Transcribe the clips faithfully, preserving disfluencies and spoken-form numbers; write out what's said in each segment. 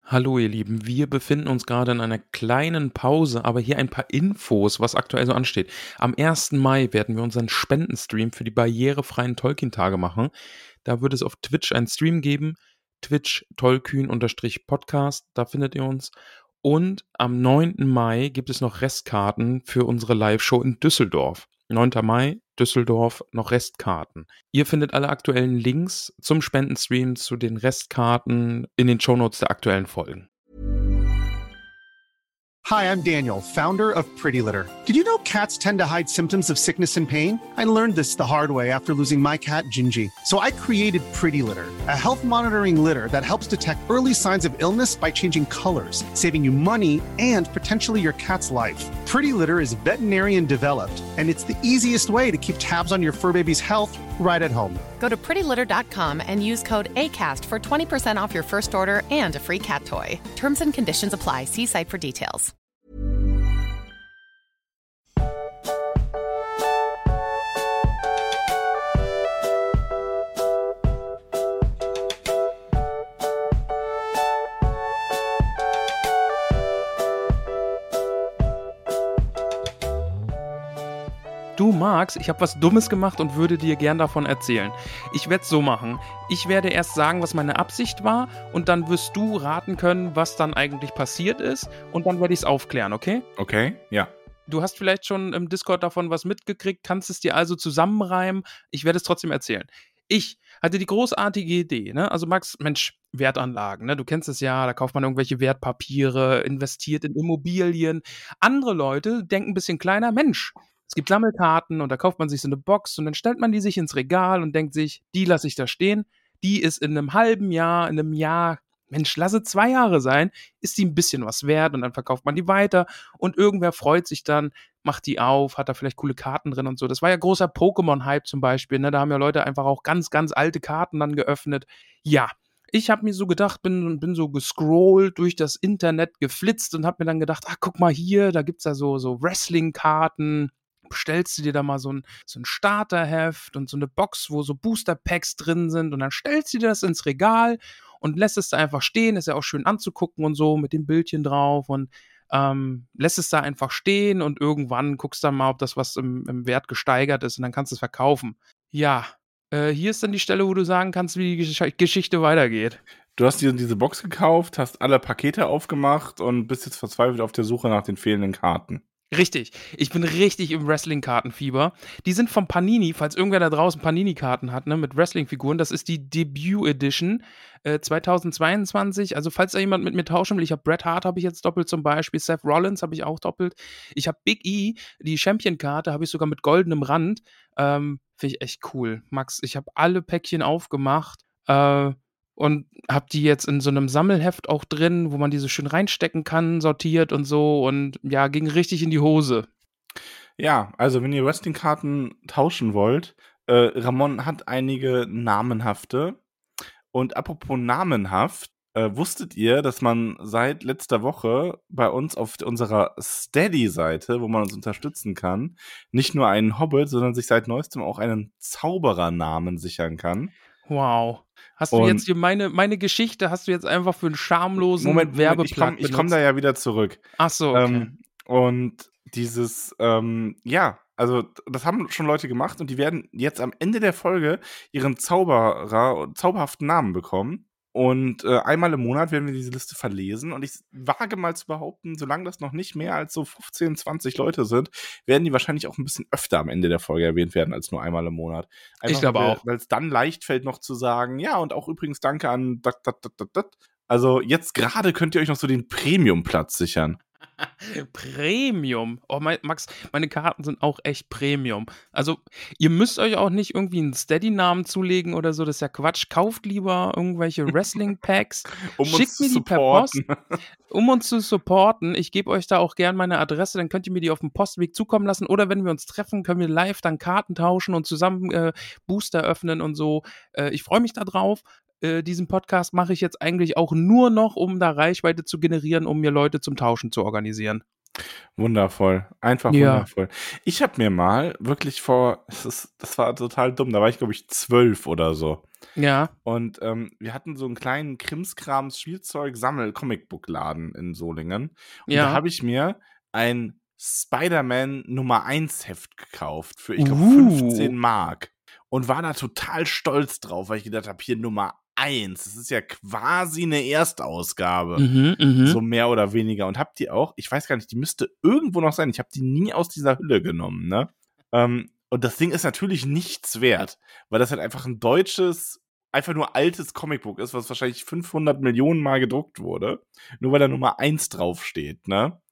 Hallo ihr Lieben, wir befinden uns gerade in einer kleinen Pause, aber hier ein paar Infos, was aktuell so ansteht. Am ersten Mai werden wir unseren Spendenstream für die barrierefreien Tolkien-Tage machen. Da wird es auf Twitch einen Stream geben, Twitch Tolkien-Podcast, da findet ihr uns. Und am neunten Mai gibt es noch Restkarten für unsere Live-Show in Düsseldorf. neunten Mai, Düsseldorf, noch Restkarten. Ihr findet alle aktuellen Links zum Spendenstream, zu den Restkarten in den Shownotes der aktuellen Folgen. Hi, I'm Daniel, founder of Pretty Litter. Did you know cats tend to hide symptoms of sickness and pain? I learned this the hard way after losing my cat, Gingy. So I created Pretty Litter, a health monitoring litter that helps detect early signs of illness by changing colors, saving you money and potentially your cat's life. Pretty Litter is veterinarian developed, and it's the easiest way to keep tabs on your fur baby's health right at home. Go to pretty litter dot com and use code ACAST for twenty percent off your first order and a free cat toy. Terms and conditions apply. See site for details. Du Max, ich habe was Dummes gemacht und würde dir gern davon erzählen. Ich werde es so machen. Ich werde erst sagen, was meine Absicht war und dann wirst du raten können, was dann eigentlich passiert ist und dann werde ich es aufklären, okay? Okay, ja. Du hast vielleicht schon im Discord davon was mitgekriegt, kannst es dir also zusammenreimen. Ich werde es trotzdem erzählen. Ich hatte die großartige Idee, ne? Also Max, Mensch, Wertanlagen, ne? Du kennst es ja, da kauft man irgendwelche Wertpapiere, investiert in Immobilien. Andere Leute denken ein bisschen kleiner, Mensch, es gibt Sammelkarten und da kauft man sich so eine Box und dann stellt man die sich ins Regal und denkt sich, die lasse ich da stehen. Die ist in einem halben Jahr, in einem Jahr, Mensch, lasse zwei Jahre sein, ist die ein bisschen was wert und dann verkauft man die weiter und irgendwer freut sich dann, macht die auf, hat da vielleicht coole Karten drin und so. Das war ja großer Pokémon-Hype zum Beispiel, ne? Da haben ja Leute einfach auch ganz, ganz alte Karten dann geöffnet. Ja, ich habe mir so gedacht, bin, bin so gescrollt durch das Internet, geflitzt und habe mir dann gedacht, ach, guck mal hier, da gibt's ja so, so Wrestling-Karten. Bestellst du dir da mal so ein, so ein Starterheft und so eine Box, wo so Booster-Packs drin sind und dann stellst du dir das ins Regal und lässt es da einfach stehen, ist ja auch schön anzugucken und so mit dem Bildchen drauf und ähm, lässt es da einfach stehen und irgendwann guckst du dann mal, ob das was im, im Wert gesteigert ist und dann kannst du es verkaufen. Ja, äh, hier ist dann die Stelle, wo du sagen kannst, wie die Gesch- Geschichte weitergeht. Du hast dir diese Box gekauft, hast alle Pakete aufgemacht und bist jetzt verzweifelt auf der Suche nach den fehlenden Karten. Richtig. Ich bin richtig im Wrestling-Kartenfieber. Die sind vom Panini, falls irgendwer da draußen Panini-Karten hat, ne, mit Wrestling-Figuren. Das ist die Debut Edition äh, zweitausendzweiundzwanzig. Also falls da jemand mit mir tauschen will, ich habe Bret Hart habe ich jetzt doppelt zum Beispiel, Seth Rollins habe ich auch doppelt. Ich habe Big E, die Champion-Karte habe ich sogar mit goldenem Rand. Ähm, Finde ich echt cool. Max, ich habe alle Päckchen aufgemacht. Äh, Und hab die jetzt in so einem Sammelheft auch drin, wo man die so schön reinstecken kann, sortiert und so. Und ja, ging richtig in die Hose. Ja, also wenn ihr Wrestling-Karten tauschen wollt, äh, Ramon hat einige namenhafte. Und apropos namenhaft, äh, wusstet ihr, dass man seit letzter Woche bei uns auf unserer Steady-Seite, wo man uns unterstützen kann, nicht nur einen Hobbit, sondern sich seit neuestem auch einen Zauberernamen sichern kann? Wow. Hast du Und jetzt hier meine, meine Geschichte, hast du jetzt einfach für einen schamlosen Moment, Moment, ich Werbeplug komme ich komm benutzt? da ja wieder zurück. Ach so, okay. Ähm, und dieses, ähm, ja, also das haben schon Leute gemacht und die werden jetzt am Ende der Folge ihren Zauberer, zauberhaften Namen bekommen. Und äh, einmal im Monat werden wir diese Liste verlesen. Und ich wage mal zu behaupten, solange das noch nicht mehr als so fünfzehn, zwanzig Leute sind, werden die wahrscheinlich auch ein bisschen öfter am Ende der Folge erwähnt werden, als nur einmal im Monat. Einfach, Ich glaube weil, auch. Weil es dann leicht fällt, noch zu sagen, ja, und auch übrigens danke an dat, dat, dat, dat, dat. Also jetzt gerade könnt ihr euch noch so den Premium-Platz sichern. Premium. Oh, mein, Max, meine Karten sind auch echt Premium. Also, ihr müsst euch auch nicht irgendwie einen Steady-Namen zulegen oder so, das ist ja Quatsch. Kauft lieber irgendwelche Wrestling-Packs. Um Schickt uns zu mir die per Post, supporten. um uns zu supporten. Ich gebe euch da auch gern meine Adresse, dann könnt ihr mir die auf dem Postweg zukommen lassen. Oder wenn wir uns treffen, können wir live dann Karten tauschen und zusammen äh, Booster öffnen und so. Äh, ich freue mich da drauf. Äh, diesen Podcast mache ich jetzt eigentlich auch nur noch, um da Reichweite zu generieren, um mir Leute zum Tauschen zu organisieren. Wundervoll. Einfach Ja. wundervoll. Ich habe mir mal wirklich vor, das, ist, das war total dumm, da war ich, glaube ich, zwölf oder so. Ja. Und ähm, wir hatten so einen kleinen Krimskrams-Spielzeug-Sammel-Comicbook-Laden in Solingen. Und da Ja. habe ich mir ein Spider-Man Nummer eins Heft gekauft für, ich glaube, Uh. fünfzehn Mark. Und war da total stolz drauf, weil ich gedacht habe, hier Nummer eins, das ist ja quasi eine Erstausgabe. Mhm, mhm. So mehr oder weniger. Und hab die auch, ich weiß gar nicht, die müsste irgendwo noch sein. Ich habe die nie aus dieser Hülle genommen, ne? Ähm, und das Ding ist natürlich nichts wert, weil das halt einfach ein deutsches, einfach nur altes Comicbook ist, was wahrscheinlich fünfhundert Millionen Mal gedruckt wurde. Nur weil da Nummer eins draufsteht, ne?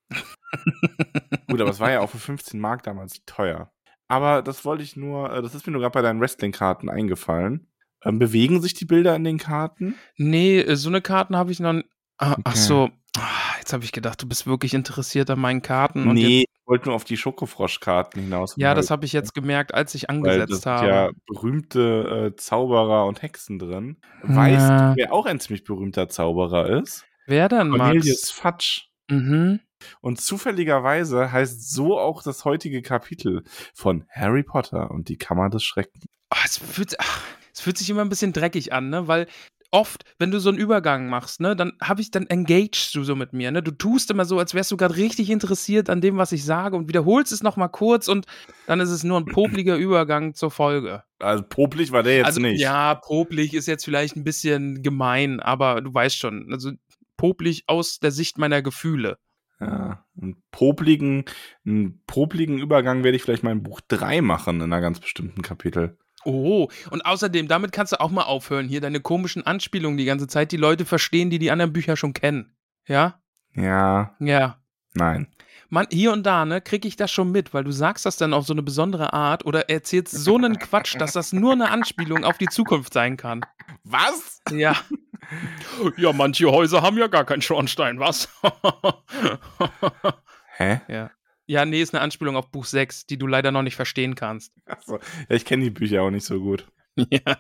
Gut, aber es war ja auch für fünfzehn Mark damals teuer. Aber das wollte ich nur, äh, das ist mir nur gerade bei deinen Wrestling-Karten eingefallen. Ähm, bewegen sich die Bilder in den Karten? Nee, äh, so eine Karten habe ich noch. n- Ah, Ach Okay. so. Ah, Jetzt habe ich gedacht, du bist wirklich interessiert an meinen Karten. Und Nee, jetzt, ich wollte nur auf die Schokofrosch-Karten hinaus. um ja, Harry das habe ich jetzt gemerkt, als ich Weil das angesetzt sind ja habe. berühmte äh, Zauberer und Hexen drin. Weißt Ja. du, wer auch ein ziemlich berühmter Zauberer ist? Wer denn, Cornelius Max? Fudge. Mhm. Und zufälligerweise heißt so auch das heutige Kapitel von Harry Potter und die Kammer des Schreckens. Ah, es, fühlt, ach, es fühlt sich immer ein bisschen dreckig an, ne? Weil oft, wenn du so einen Übergang machst, ne, dann habe ich, dann engagest du so mit mir, ne? Du tust immer so, als wärst du gerade richtig interessiert an dem, was ich sage und wiederholst es nochmal kurz und dann ist es nur ein popliger Übergang zur Folge. Also popelig war der jetzt Also, nicht. ja, popelig ist jetzt vielleicht ein bisschen gemein, aber du weißt schon, also popelig aus der Sicht meiner Gefühle. Ja, einen popligen, einen popligen Übergang werde ich vielleicht mal in Buch drei machen, in einer ganz bestimmten Kapitel. Oh, und außerdem, damit kannst du auch mal aufhören, hier deine komischen Anspielungen die ganze Zeit, die Leute verstehen, die die anderen Bücher schon kennen. Ja? Ja, Ja. nein. Man, hier und da, ne, kriege ich das schon mit, weil du sagst das dann auf so eine besondere Art oder erzählst so einen Quatsch, dass das nur eine Anspielung auf die Zukunft sein kann. Was? Ja. Ja, manche Häuser haben ja gar keinen Schornstein, was? Hä? Ja. Ja, nee, ist eine Anspielung auf Buch sechs, die du leider noch nicht verstehen kannst. Achso. Ja, ich kenne die Bücher auch nicht so gut. Ja.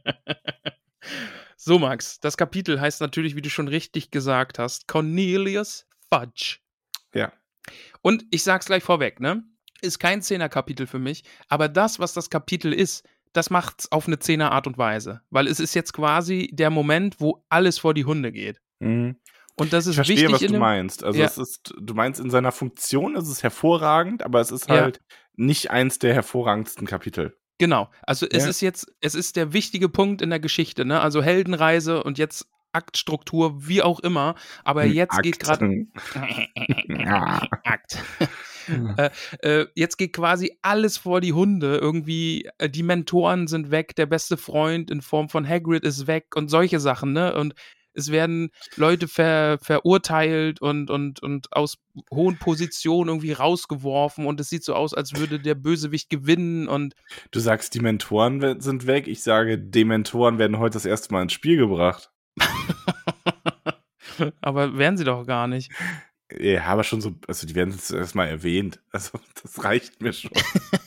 So, Max, das Kapitel heißt natürlich, wie du schon richtig gesagt hast, Cornelius Fudge. Ja. Und ich sag's gleich vorweg, ne? Ist kein Zehner-Kapitel für mich, aber das, was das Kapitel ist, das macht's auf eine Zehner-Art und Weise. Weil es ist jetzt quasi der Moment, wo alles vor die Hunde geht. Mhm. Und das Ich ist verstehe, wichtig was in du dem, meinst. Also Ja. es ist, du meinst, in seiner Funktion ist es hervorragend, aber es ist Ja. halt nicht eins der hervorragendsten Kapitel. Genau. Also es Ja. ist jetzt, es ist der wichtige Punkt in der Geschichte, ne? Also Heldenreise und jetzt Aktstruktur, wie auch immer. Aber Ein jetzt geht Akt. gerade Ja. Akt. äh, äh, jetzt geht quasi alles vor die Hunde. Irgendwie, äh, die Mentoren sind weg, der beste Freund in Form von Hagrid ist weg und solche Sachen, ne? Und es werden Leute ver, verurteilt und, und, und aus hohen Positionen irgendwie rausgeworfen und es sieht so aus, als würde der Bösewicht gewinnen und Du sagst, die Mentoren we- sind weg. Ich sage, Dementoren werden heute das erste Mal ins Spiel gebracht. aber werden sie doch gar nicht. Ja, aber schon so, also die werden jetzt erstmal erwähnt. Also das reicht mir schon.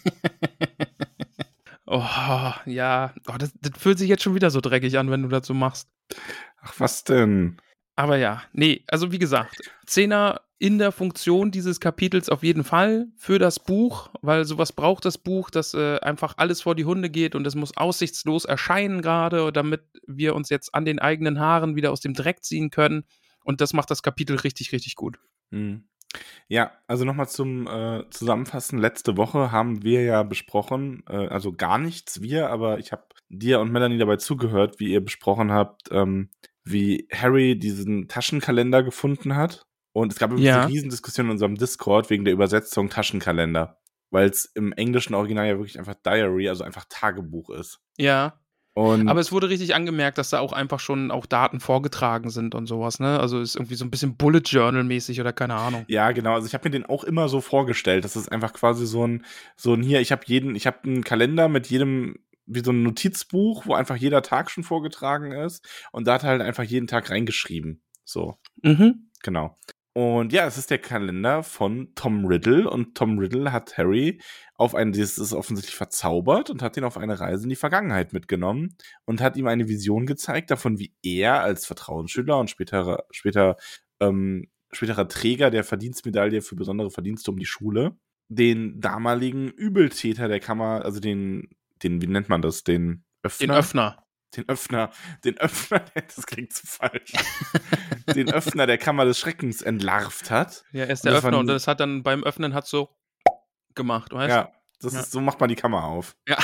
Oh, ja, oh, das, das fühlt sich jetzt schon wieder so dreckig an, wenn du das so machst. Ach, was denn? Aber ja, nee, also wie gesagt, Zehner in der Funktion dieses Kapitels auf jeden Fall für das Buch, weil sowas braucht das Buch, dass äh, einfach alles vor die Hunde geht und es muss aussichtslos erscheinen gerade, damit wir uns jetzt an den eigenen Haaren wieder aus dem Dreck ziehen können. Und das macht das Kapitel richtig, richtig gut. Hm. Ja, also nochmal zum äh, Zusammenfassen. Letzte Woche haben wir ja besprochen, äh, also gar nichts wir, aber ich habe dir und Melanie dabei zugehört, wie ihr besprochen habt, ähm, wie Harry diesen Taschenkalender gefunden hat. Und es gab übrigens Ja. eine Riesendiskussion in unserem Discord wegen der Übersetzung Taschenkalender, weil es im englischen Original ja wirklich einfach Diary, also einfach Tagebuch ist. Ja. Und Aber es wurde richtig angemerkt, dass da auch einfach schon auch Daten vorgetragen sind und sowas, ne? Also ist irgendwie so ein bisschen Bullet Journal-mäßig oder keine Ahnung. ja, genau. Also ich habe mir den auch immer so vorgestellt. Das ist einfach quasi so ein, so ein hier, ich habe jeden, ich habe einen Kalender mit jedem, wie so ein Notizbuch, wo einfach jeder Tag schon vorgetragen ist. Und da hat er halt einfach jeden Tag reingeschrieben. So, Mhm. genau. Und ja, es ist der Kalender von Tom Riddle. Und Tom Riddle hat Harry auf eine, das ist offensichtlich verzaubert und hat ihn auf eine Reise in die Vergangenheit mitgenommen und hat ihm eine Vision gezeigt davon, wie er als Vertrauensschüler und späterer, später, ähm, späterer Träger der Verdienstmedaille für besondere Verdienste um die Schule den damaligen Übeltäter der Kammer, also den, den, wie nennt man das, den Öffner? Den Öffner. den Öffner, den Öffner, das klingt zu falsch, den Öffner der Kammer des Schreckens entlarvt hat. Ja, er ist der Und das Öffner war und nie- das hat dann beim Öffnen hat so gemacht, weißt du? Ja, das Ja. ist, so macht man die Kammer auf. Ja.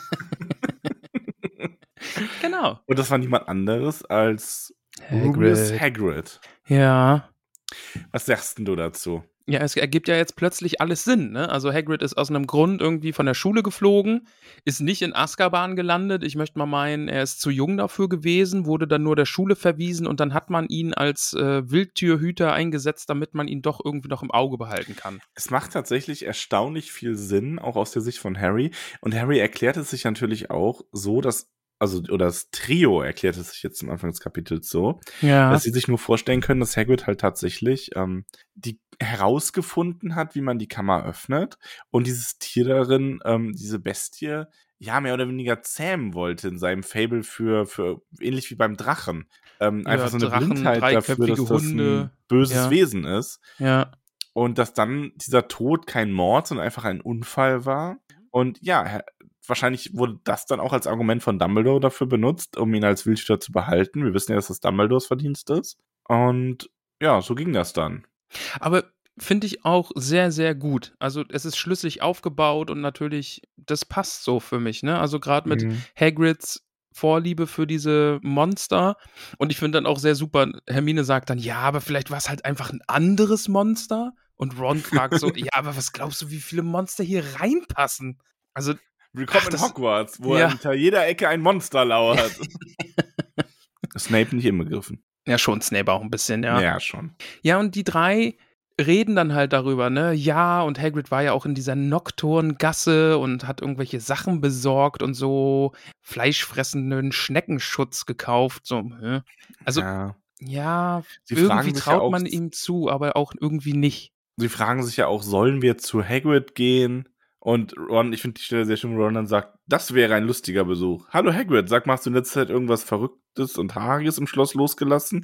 Genau. Und das war niemand anderes als Hagrid. Rubius Hagrid. Ja. Was sagst denn du dazu? Ja, es ergibt ja jetzt plötzlich alles Sinn, ne? Also Hagrid ist aus einem Grund irgendwie von der Schule geflogen, ist nicht in Azkaban gelandet. Ich möchte mal meinen, er ist zu jung dafür gewesen, wurde dann nur der Schule verwiesen und dann hat man ihn als äh, Wildtierhüter eingesetzt, damit man ihn doch irgendwie noch im Auge behalten kann. Es macht tatsächlich erstaunlich viel Sinn, auch aus der Sicht von Harry. Und Harry erklärt es sich natürlich auch so, dass, also, oder das Trio erklärt es sich jetzt am Anfang des Kapitels so, Ja. dass sie sich nur vorstellen können, dass Hagrid halt tatsächlich ähm, die herausgefunden hat, wie man die Kammer öffnet und dieses Tier darin, ähm, diese Bestie, ja, mehr oder weniger zähmen wollte in seinem Fable für, für ähnlich wie beim Drachen. Ähm, Ja, einfach so eine Drachen, Blindheit dafür, dreiköpfige dass das Hunde. ein böses Ja. Wesen ist. Ja. Und dass dann dieser Tod kein Mord, sondern einfach ein Unfall war. Und ja, Herr- wahrscheinlich wurde das dann auch als Argument von Dumbledore dafür benutzt, um ihn als Wildhüter zu behalten. Wir wissen ja, dass das Dumbledores Verdienst ist. Und ja, so ging das dann. Aber finde ich auch sehr, sehr gut. Also es ist schlüssig aufgebaut und natürlich, das passt so für mich, ne? Also gerade mit Mhm. Hagrids Vorliebe für diese Monster. Und ich finde dann auch sehr super, Hermine sagt dann, ja, aber vielleicht war es halt einfach ein anderes Monster. Und Ron fragt so, ja, aber was glaubst du, wie viele Monster hier reinpassen? Also, Willkommen Ach, in das- Hogwarts, wo ja. hinter jeder Ecke ein Monster lauert. Snape nicht inbegriffen. ja, schon Snape auch ein bisschen, ja. Ja, schon. Ja, und die drei reden dann halt darüber, ne? Ja, und Hagrid war ja auch in dieser Nocturngasse und hat irgendwelche Sachen besorgt und so fleischfressenden Schneckenschutz gekauft. So, hä? Also, ja, ja. Sie fragen irgendwie sich ja traut auch- man ihm zu, aber auch irgendwie nicht. Sie fragen sich ja auch, sollen wir zu Hagrid gehen? Und Ron, ich finde die Stelle sehr schön, wo Ron dann sagt, das wäre ein lustiger Besuch. Hallo Hagrid, sag mal, hast du in letzter Zeit irgendwas Verrücktes und Haariges im Schloss losgelassen?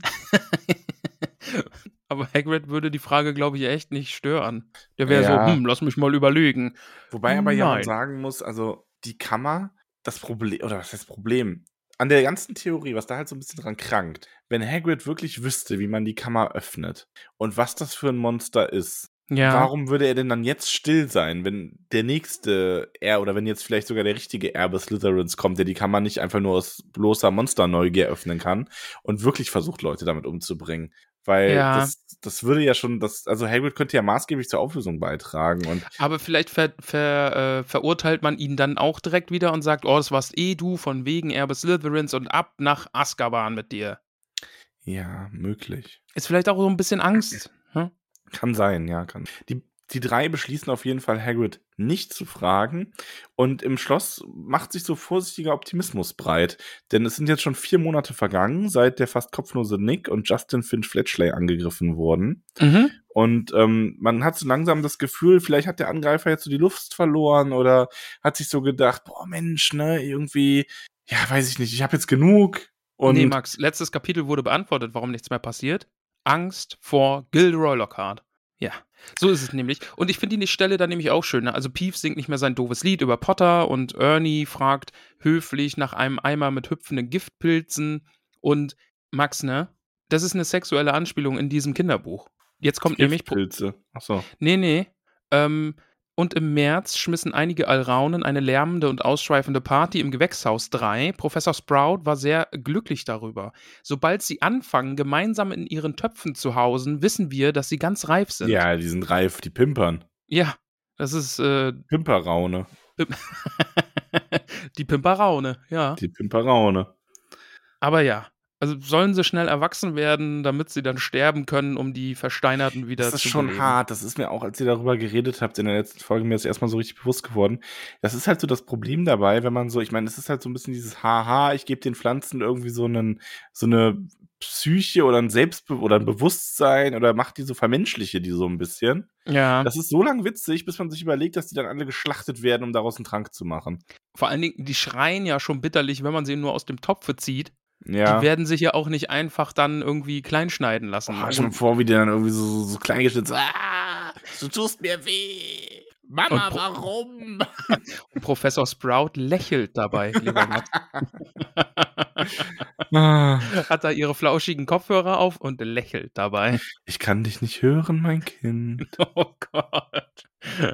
Aber Hagrid würde die Frage, glaube ich, echt nicht stören. Der wäre Ja. so, hm, lass mich mal überlegen. Wobei aber ja man Nein. sagen muss, also die Kammer, das Problem, oder was heißt Problem? An der ganzen Theorie, was da halt so ein bisschen dran krankt, wenn Hagrid wirklich wüsste, wie man die Kammer öffnet und was das für ein Monster ist, Ja. warum würde er denn dann jetzt still sein, wenn der nächste er oder wenn jetzt vielleicht sogar der richtige Erbe Slytherins kommt, der die Kammer nicht einfach nur aus bloßer Monsterneugier öffnen kann und wirklich versucht, Leute damit umzubringen? Weil Ja. das, das würde ja schon, das, also Hagrid könnte ja maßgeblich zur Auflösung beitragen und Aber vielleicht ver, ver, äh, verurteilt man ihn dann auch direkt wieder und sagt, oh, das warst eh du, von wegen Erbe Slytherins und ab nach Azkaban mit dir. ja, möglich. Ist vielleicht auch so ein bisschen Angst. Hm? Kann sein, ja, kann. Die, die drei beschließen auf jeden Fall, Hagrid nicht zu fragen. Und im Schloss macht sich so vorsichtiger Optimismus breit. Denn es sind jetzt schon vier Monate vergangen, seit der fast kopflose Nick und Justin Finch Fletchley angegriffen wurden. Mhm. Und ähm, man hat so langsam das Gefühl, vielleicht hat der Angreifer jetzt so die Luft verloren oder hat sich so gedacht, boah Mensch, ne, irgendwie, ja, weiß ich nicht, ich habe jetzt genug. Und Nee, Max, letztes Kapitel wurde beantwortet, warum nichts mehr passiert. Angst vor Gilderoy Lockhart. Ja, so ist es nämlich. Und ich finde die Stelle dann nämlich auch schön. Ne? Also Peeves singt nicht mehr sein doofes Lied über Potter und Ernie fragt höflich nach einem Eimer mit hüpfenden Giftpilzen. Und Max, ne? Das ist eine sexuelle Anspielung in diesem Kinderbuch. Jetzt kommt nämlich... Pilze. Achso. Nee, nee. Ähm, und im März schmissen einige Alraunen eine lärmende und ausschweifende Party im Gewächshaus drei. Professor Sprout war sehr glücklich darüber. Sobald sie anfangen, gemeinsam in ihren Töpfen zu hausen, wissen wir, dass sie ganz reif sind. Ja, die sind reif, die pimpern. Ja, das ist äh, Pimperraune. die Pimperaune, ja. Die Pimperaune. Aber ja, also sollen sie schnell erwachsen werden, damit sie dann sterben können, um die Versteinerten wieder Das ist zu schon beleben. hart. Das ist mir auch, als ihr darüber geredet habt in der letzten Folge, mir ist erstmal so richtig bewusst geworden. Das ist halt so das Problem dabei, wenn man so, ich meine, es ist halt so ein bisschen dieses Haha, ich gebe den Pflanzen irgendwie so einen, so eine Psyche oder ein Selbstbe- oder ein Bewusstsein oder macht die so vermenschliche die so ein bisschen. Ja, Das ist so lang witzig, bis man sich überlegt, dass die dann alle geschlachtet werden, um daraus einen Trank zu machen. vor allen Dingen, die schreien ja schon bitterlich, wenn man sie nur aus dem Topfe zieht. Ja. Die werden sich ja auch nicht einfach dann irgendwie kleinschneiden lassen. Oh, schon vor, wie der dann irgendwie so, so, so klein geschnitten, so, ah, du tust mir weh. Mama, Pro warum? Und Professor Sprout lächelt dabei, lieber Max. Ah. Hat da ihre flauschigen Kopfhörer auf und lächelt dabei. Ich kann dich nicht hören, mein Kind. Oh Gott.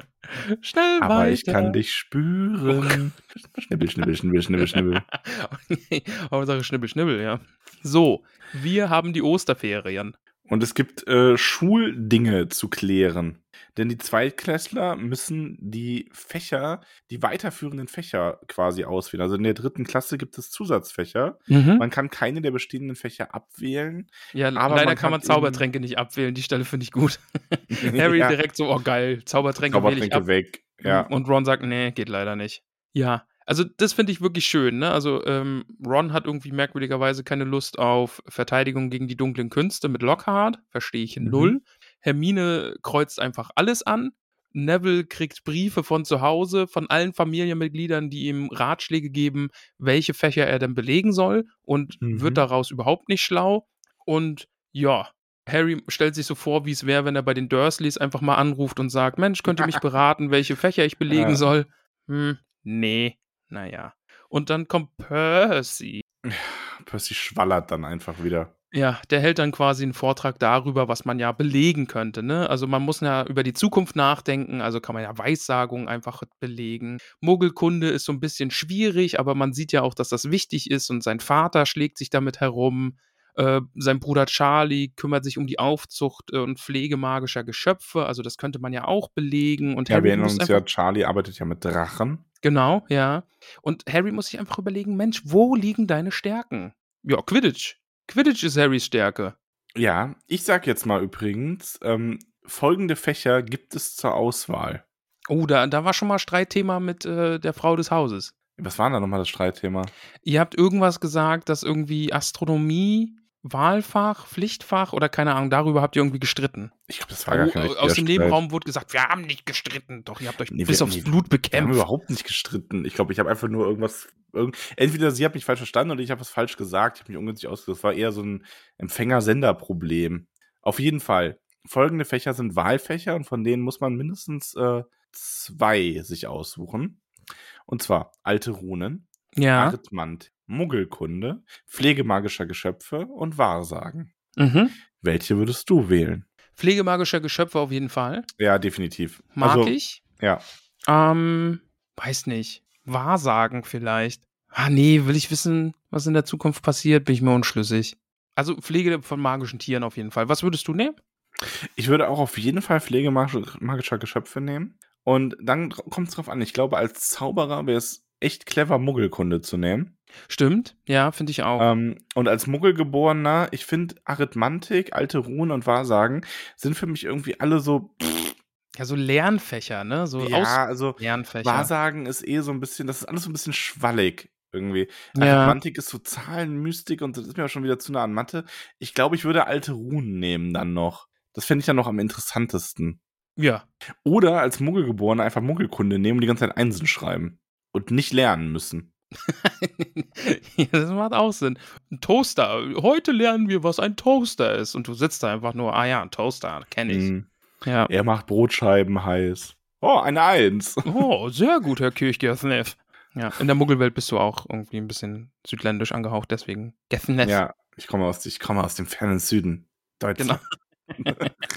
Schnell Aber weiter. ich kann dich spüren. Oh schnibbel, schnibbel, schnibbel, schnibbel, schnibbel. Okay. Hauptsache Schnibbel, Schnibbel, ja. So, wir haben die Osterferien. Und es gibt äh, Schuldinge zu klären. Denn die Zweitklässler müssen die Fächer, die weiterführenden Fächer quasi auswählen. Also in der dritten Klasse gibt es Zusatzfächer. Mhm. Man kann keine der bestehenden Fächer abwählen. Ja, aber leider man kann man hat Zaubertränke nicht abwählen. Die Stelle finde ich gut. Harry Ja. direkt so, oh geil, Zaubertränke, wähle ich Zaubertränke ab. weg. Ja. Und Ron sagt, nee, geht leider nicht. Ja, also das finde ich wirklich schön, ne? Also ähm, Ron hat irgendwie merkwürdigerweise keine Lust auf Verteidigung gegen die dunklen Künste mit Lockhart. Verstehe ich Mhm. null. Hermine kreuzt einfach alles an. Neville kriegt Briefe von zu Hause, von allen Familienmitgliedern, die ihm Ratschläge geben, welche Fächer er denn belegen soll, und Mhm. wird daraus überhaupt nicht schlau. Und ja, Harry stellt sich so vor, wie es wäre, wenn er bei den Dursleys einfach mal anruft und sagt, Mensch, könnt ihr mich beraten, welche Fächer ich belegen Ja. soll? Hm, nee, naja. Und dann kommt Percy. Percy schwallert dann einfach wieder. Ja, der hält dann quasi einen Vortrag darüber, was man ja belegen könnte, ne? Also man muss ja über die Zukunft nachdenken, also kann man ja Weissagungen einfach belegen. Muggelkunde ist so ein bisschen schwierig, aber man sieht ja auch, dass das wichtig ist, und sein Vater schlägt sich damit herum. Äh, sein Bruder Charlie kümmert sich um die Aufzucht äh, und Pflege magischer Geschöpfe, also das könnte man ja auch belegen. Und Ja, Harry wir erinnern muss uns einfach, ja, Charlie arbeitet ja mit Drachen. genau, ja. Und Harry muss sich einfach überlegen, Mensch, wo liegen deine Stärken? Ja, Quidditch. Quidditch ist Harrys Stärke. Ja, ich sag jetzt mal übrigens, ähm, folgende Fächer gibt es zur Auswahl. Oh, da, da war schon mal Streitthema mit äh, der Frau des Hauses. Was war da nochmal das Streitthema? Ihr habt irgendwas gesagt, dass irgendwie Astronomie, Wahlfach, Pflichtfach oder keine Ahnung, darüber habt ihr irgendwie gestritten. Ich glaube, das war gar Oh, kein richtiger aus dem Streit. Nebenraum wurde gesagt, wir haben nicht gestritten. Doch, ihr habt euch Nee, bis wir- aufs nee, Blut Wir haben bekämpft. überhaupt nicht gestritten. Ich glaube, ich habe einfach nur irgendwas. Irgend, entweder sie hat mich falsch verstanden oder ich habe was falsch gesagt. Ich habe mich ungünstig ausgedrückt. Das war eher so ein Empfänger-Sender-Problem. Auf jeden Fall. Folgende Fächer sind Wahlfächer und von denen muss man mindestens äh, zwei sich aussuchen. Und zwar alte Runen, Ja. Arithmant, Muggelkunde, Pflege magischer Geschöpfe und Wahrsagen. Mhm. Welche würdest du wählen? Pflegemagischer Geschöpfe auf jeden Fall. Ja, definitiv. Mag also, ich. Ja. Ähm, weiß nicht. Wahrsagen vielleicht. Ah, nee, will ich wissen, was in der Zukunft passiert, bin ich mir unschlüssig. Also Pflege von magischen Tieren auf jeden Fall. Was würdest du nehmen? Ich würde auch auf jeden Fall Pflege mag- magischer Geschöpfe nehmen. Und dann kommt es drauf an. Ich glaube, als Zauberer wäre es echt clever, Muggelkunde zu nehmen. Stimmt, ja, finde ich auch. Ähm, und als Muggelgeborener, ich finde Arithmantik, alte Runen und Wahrsagen sind für mich irgendwie alle so. Pff, Ja, so Lernfächer, ne? So ja, also Lernfächer. Wahrsagen ist eh so ein bisschen, das ist alles so ein bisschen schwallig irgendwie. Ja. Arithmantik ist so Zahlenmystik und das ist mir auch schon wieder zu nah an Mathe. Ich glaube, ich würde alte Runen nehmen dann noch. Das fände ich dann noch am interessantesten. Ja. Oder als Muggelgeborener einfach Muggelkunde nehmen und die ganze Zeit Einsen schreiben. Und nicht lernen müssen. Ja, das macht auch Sinn. Ein Toaster. Heute lernen wir, was ein Toaster ist. Und du sitzt da einfach nur, ah ja, ein Toaster, kenne ich. Mhm. Ja. Er macht Brotscheiben heiß. Oh, eine Eins. Oh, sehr gut, Herr Kirchgethneff. Ja, in der Muggelwelt bist du auch irgendwie ein bisschen südländisch angehaucht, deswegen Gethneff. Ja, ich komme aus, ich komme aus dem fernen Süden. Deutschland. Genau.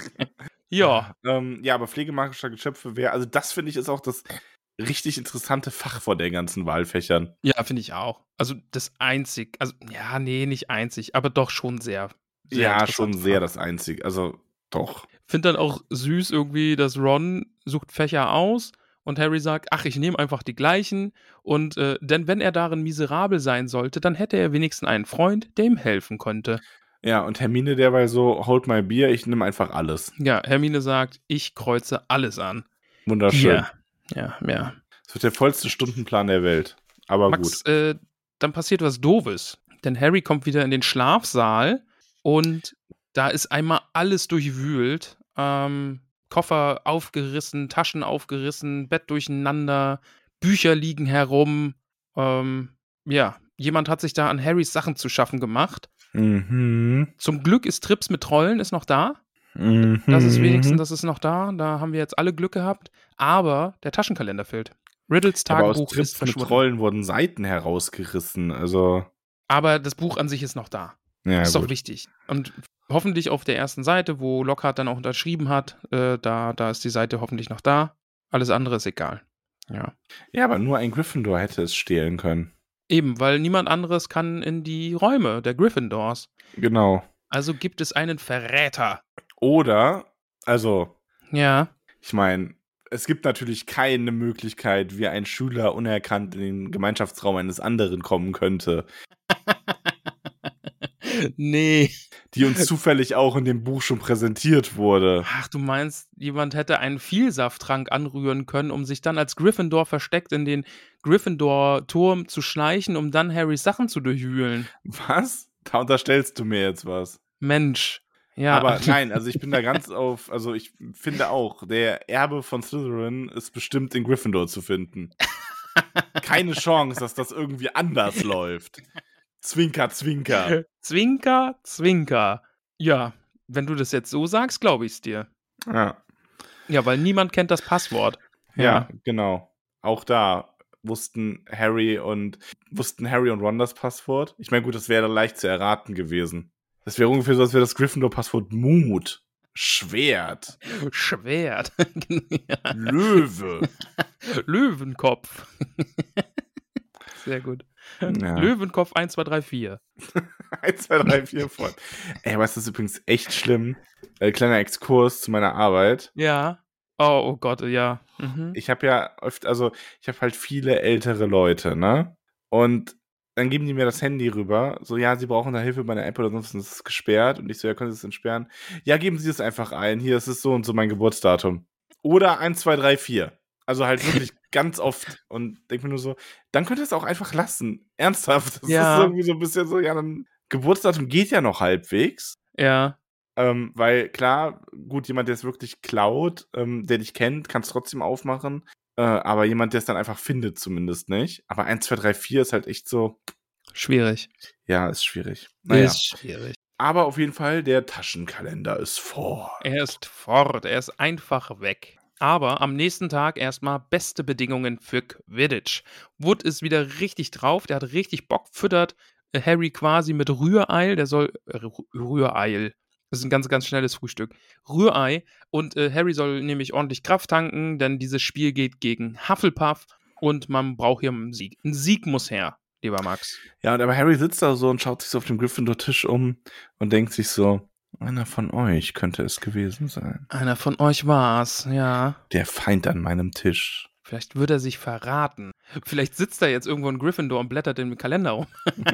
Ja. ähm, ja, aber pflegemagischer Geschöpfe wäre, also das finde ich ist auch das richtig interessante Fach vor den ganzen Wahlfächern. Ja, finde ich auch. Also das einzig, also ja, nee, nicht einzig, aber doch schon sehr. sehr Ja, interessant schon sehr Fach. das Einzige. Also doch. Finde dann auch süß irgendwie, dass Ron sucht Fächer aus und Harry sagt, ach, ich nehme einfach die gleichen. Und äh, denn wenn er darin miserabel sein sollte, dann hätte er wenigstens einen Freund, der ihm helfen konnte. Ja, und Hermine derweil so, hold my beer, ich nehme einfach alles. Ja, Hermine sagt, ich kreuze alles an. Wunderschön. Ja, ja, ja. Das wird der vollste Stundenplan der Welt. Aber Max, gut. äh, dann passiert was Doofes. Denn Harry kommt wieder in den Schlafsaal und da ist einmal alles durchwühlt. Ähm, Koffer aufgerissen, Taschen aufgerissen, Bett durcheinander, Bücher liegen herum. Ähm, ja, jemand hat sich da an Harrys Sachen zu schaffen gemacht. Mhm. Zum Glück ist Trips mit Trollen ist noch da. Mhm. Das ist wenigstens, das ist noch da. Da haben wir jetzt alle Glück gehabt. Aber der Taschenkalender fehlt. Riddles Aber aus Tagebuch Trips ist mit verschwunden. Trollen wurden Seiten herausgerissen. Also, Aber das Buch an sich ist noch da. ja, ist doch gut. wichtig. Und hoffentlich auf der ersten Seite, wo Lockhart dann auch unterschrieben hat, äh, da, da ist die Seite hoffentlich noch da. Alles andere ist egal. Ja. Ja, aber nur ein Gryffindor hätte es stehlen können. Eben, weil niemand anderes kann in die Räume der Gryffindors. Genau. Also gibt es einen Verräter. Oder, also, Ja. ich meine, es gibt natürlich keine Möglichkeit, wie ein Schüler unerkannt in den Gemeinschaftsraum eines anderen kommen könnte, Nee. die uns zufällig auch in dem Buch schon präsentiert wurde. Ach, du meinst, jemand hätte einen Vielsafttrank anrühren können, um sich dann als Gryffindor versteckt in den Gryffindor-Turm zu schleichen, um dann Harrys Sachen zu durchwühlen. Was? Da unterstellst du mir jetzt was. Mensch. Ja. Aber nein, also ich bin da ganz auf, also ich finde auch, der Erbe von Slytherin ist bestimmt in Gryffindor zu finden. Keine Chance, dass das irgendwie anders läuft. Zwinker, zwinker. Zwinker, Zwinker. Ja, wenn du das jetzt so sagst, glaube ich's dir. Ja. Ja, weil niemand kennt das Passwort. Ja, genau. Auch da wussten Harry und wussten Harry und Ron das Passwort. Ich meine, gut, das wäre leicht zu erraten gewesen. Das wäre ungefähr so, als wäre das Gryffindor-Passwort Mut, Schwert, Schwert. Ja. Löwe. Löwenkopf. Sehr gut. Ja. Löwenkopf eins, zwei, drei, vier. eins, zwei, drei, vier voll. Ey, was ist übrigens echt schlimm? Äh, kleiner Exkurs zu meiner Arbeit. Ja. Oh, oh Gott, ja. Mhm. Ich habe ja oft, also ich habe halt viele ältere Leute, ne? Und dann geben die mir das Handy rüber, so, ja, sie brauchen da Hilfe bei einer App oder sonst, das ist gesperrt. Und ich so, ja, können Sie es entsperren? Ja, geben Sie es einfach ein. Hier, es ist so und so mein Geburtsdatum. Oder eins, zwei, drei, vier. Also halt wirklich ganz oft. Und denk mir nur so, dann könnt ihr es auch einfach lassen. Ernsthaft. Das Ja. ist irgendwie so ein bisschen so, ja, dann Geburtsdatum geht ja noch halbwegs. Ja. Ähm, weil klar, gut, jemand, der es wirklich klaut, ähm, der dich kennt, kann es trotzdem aufmachen. Äh, aber jemand, der es dann einfach findet, zumindest nicht. Aber eins, zwei, drei, vier ist halt echt so, Schwierig. ja, ist schwierig. Naja. Ist schwierig. Aber auf jeden Fall, der Taschenkalender ist fort. Er ist fort. Er ist einfach weg. Aber am nächsten Tag erstmal beste Bedingungen für Quidditch. Wood ist wieder richtig drauf. Der hat richtig Bock, füttert äh, Harry quasi mit Rührei. Der soll äh, Rührei. Das ist ein ganz, ganz schnelles Frühstück. Rührei. Und äh, Harry soll nämlich ordentlich Kraft tanken, denn dieses Spiel geht gegen Hufflepuff und man braucht hier einen Sieg. Ein Sieg muss her, lieber Max. Ja, und aber Harry sitzt da so und schaut sich so auf dem Gryffindor-Tisch um und denkt sich so, einer von euch könnte es gewesen sein. Einer von euch war's, ja. Der Feind an meinem Tisch. Vielleicht wird er sich verraten. Vielleicht sitzt er jetzt irgendwo in Gryffindor und blättert im Kalender rum.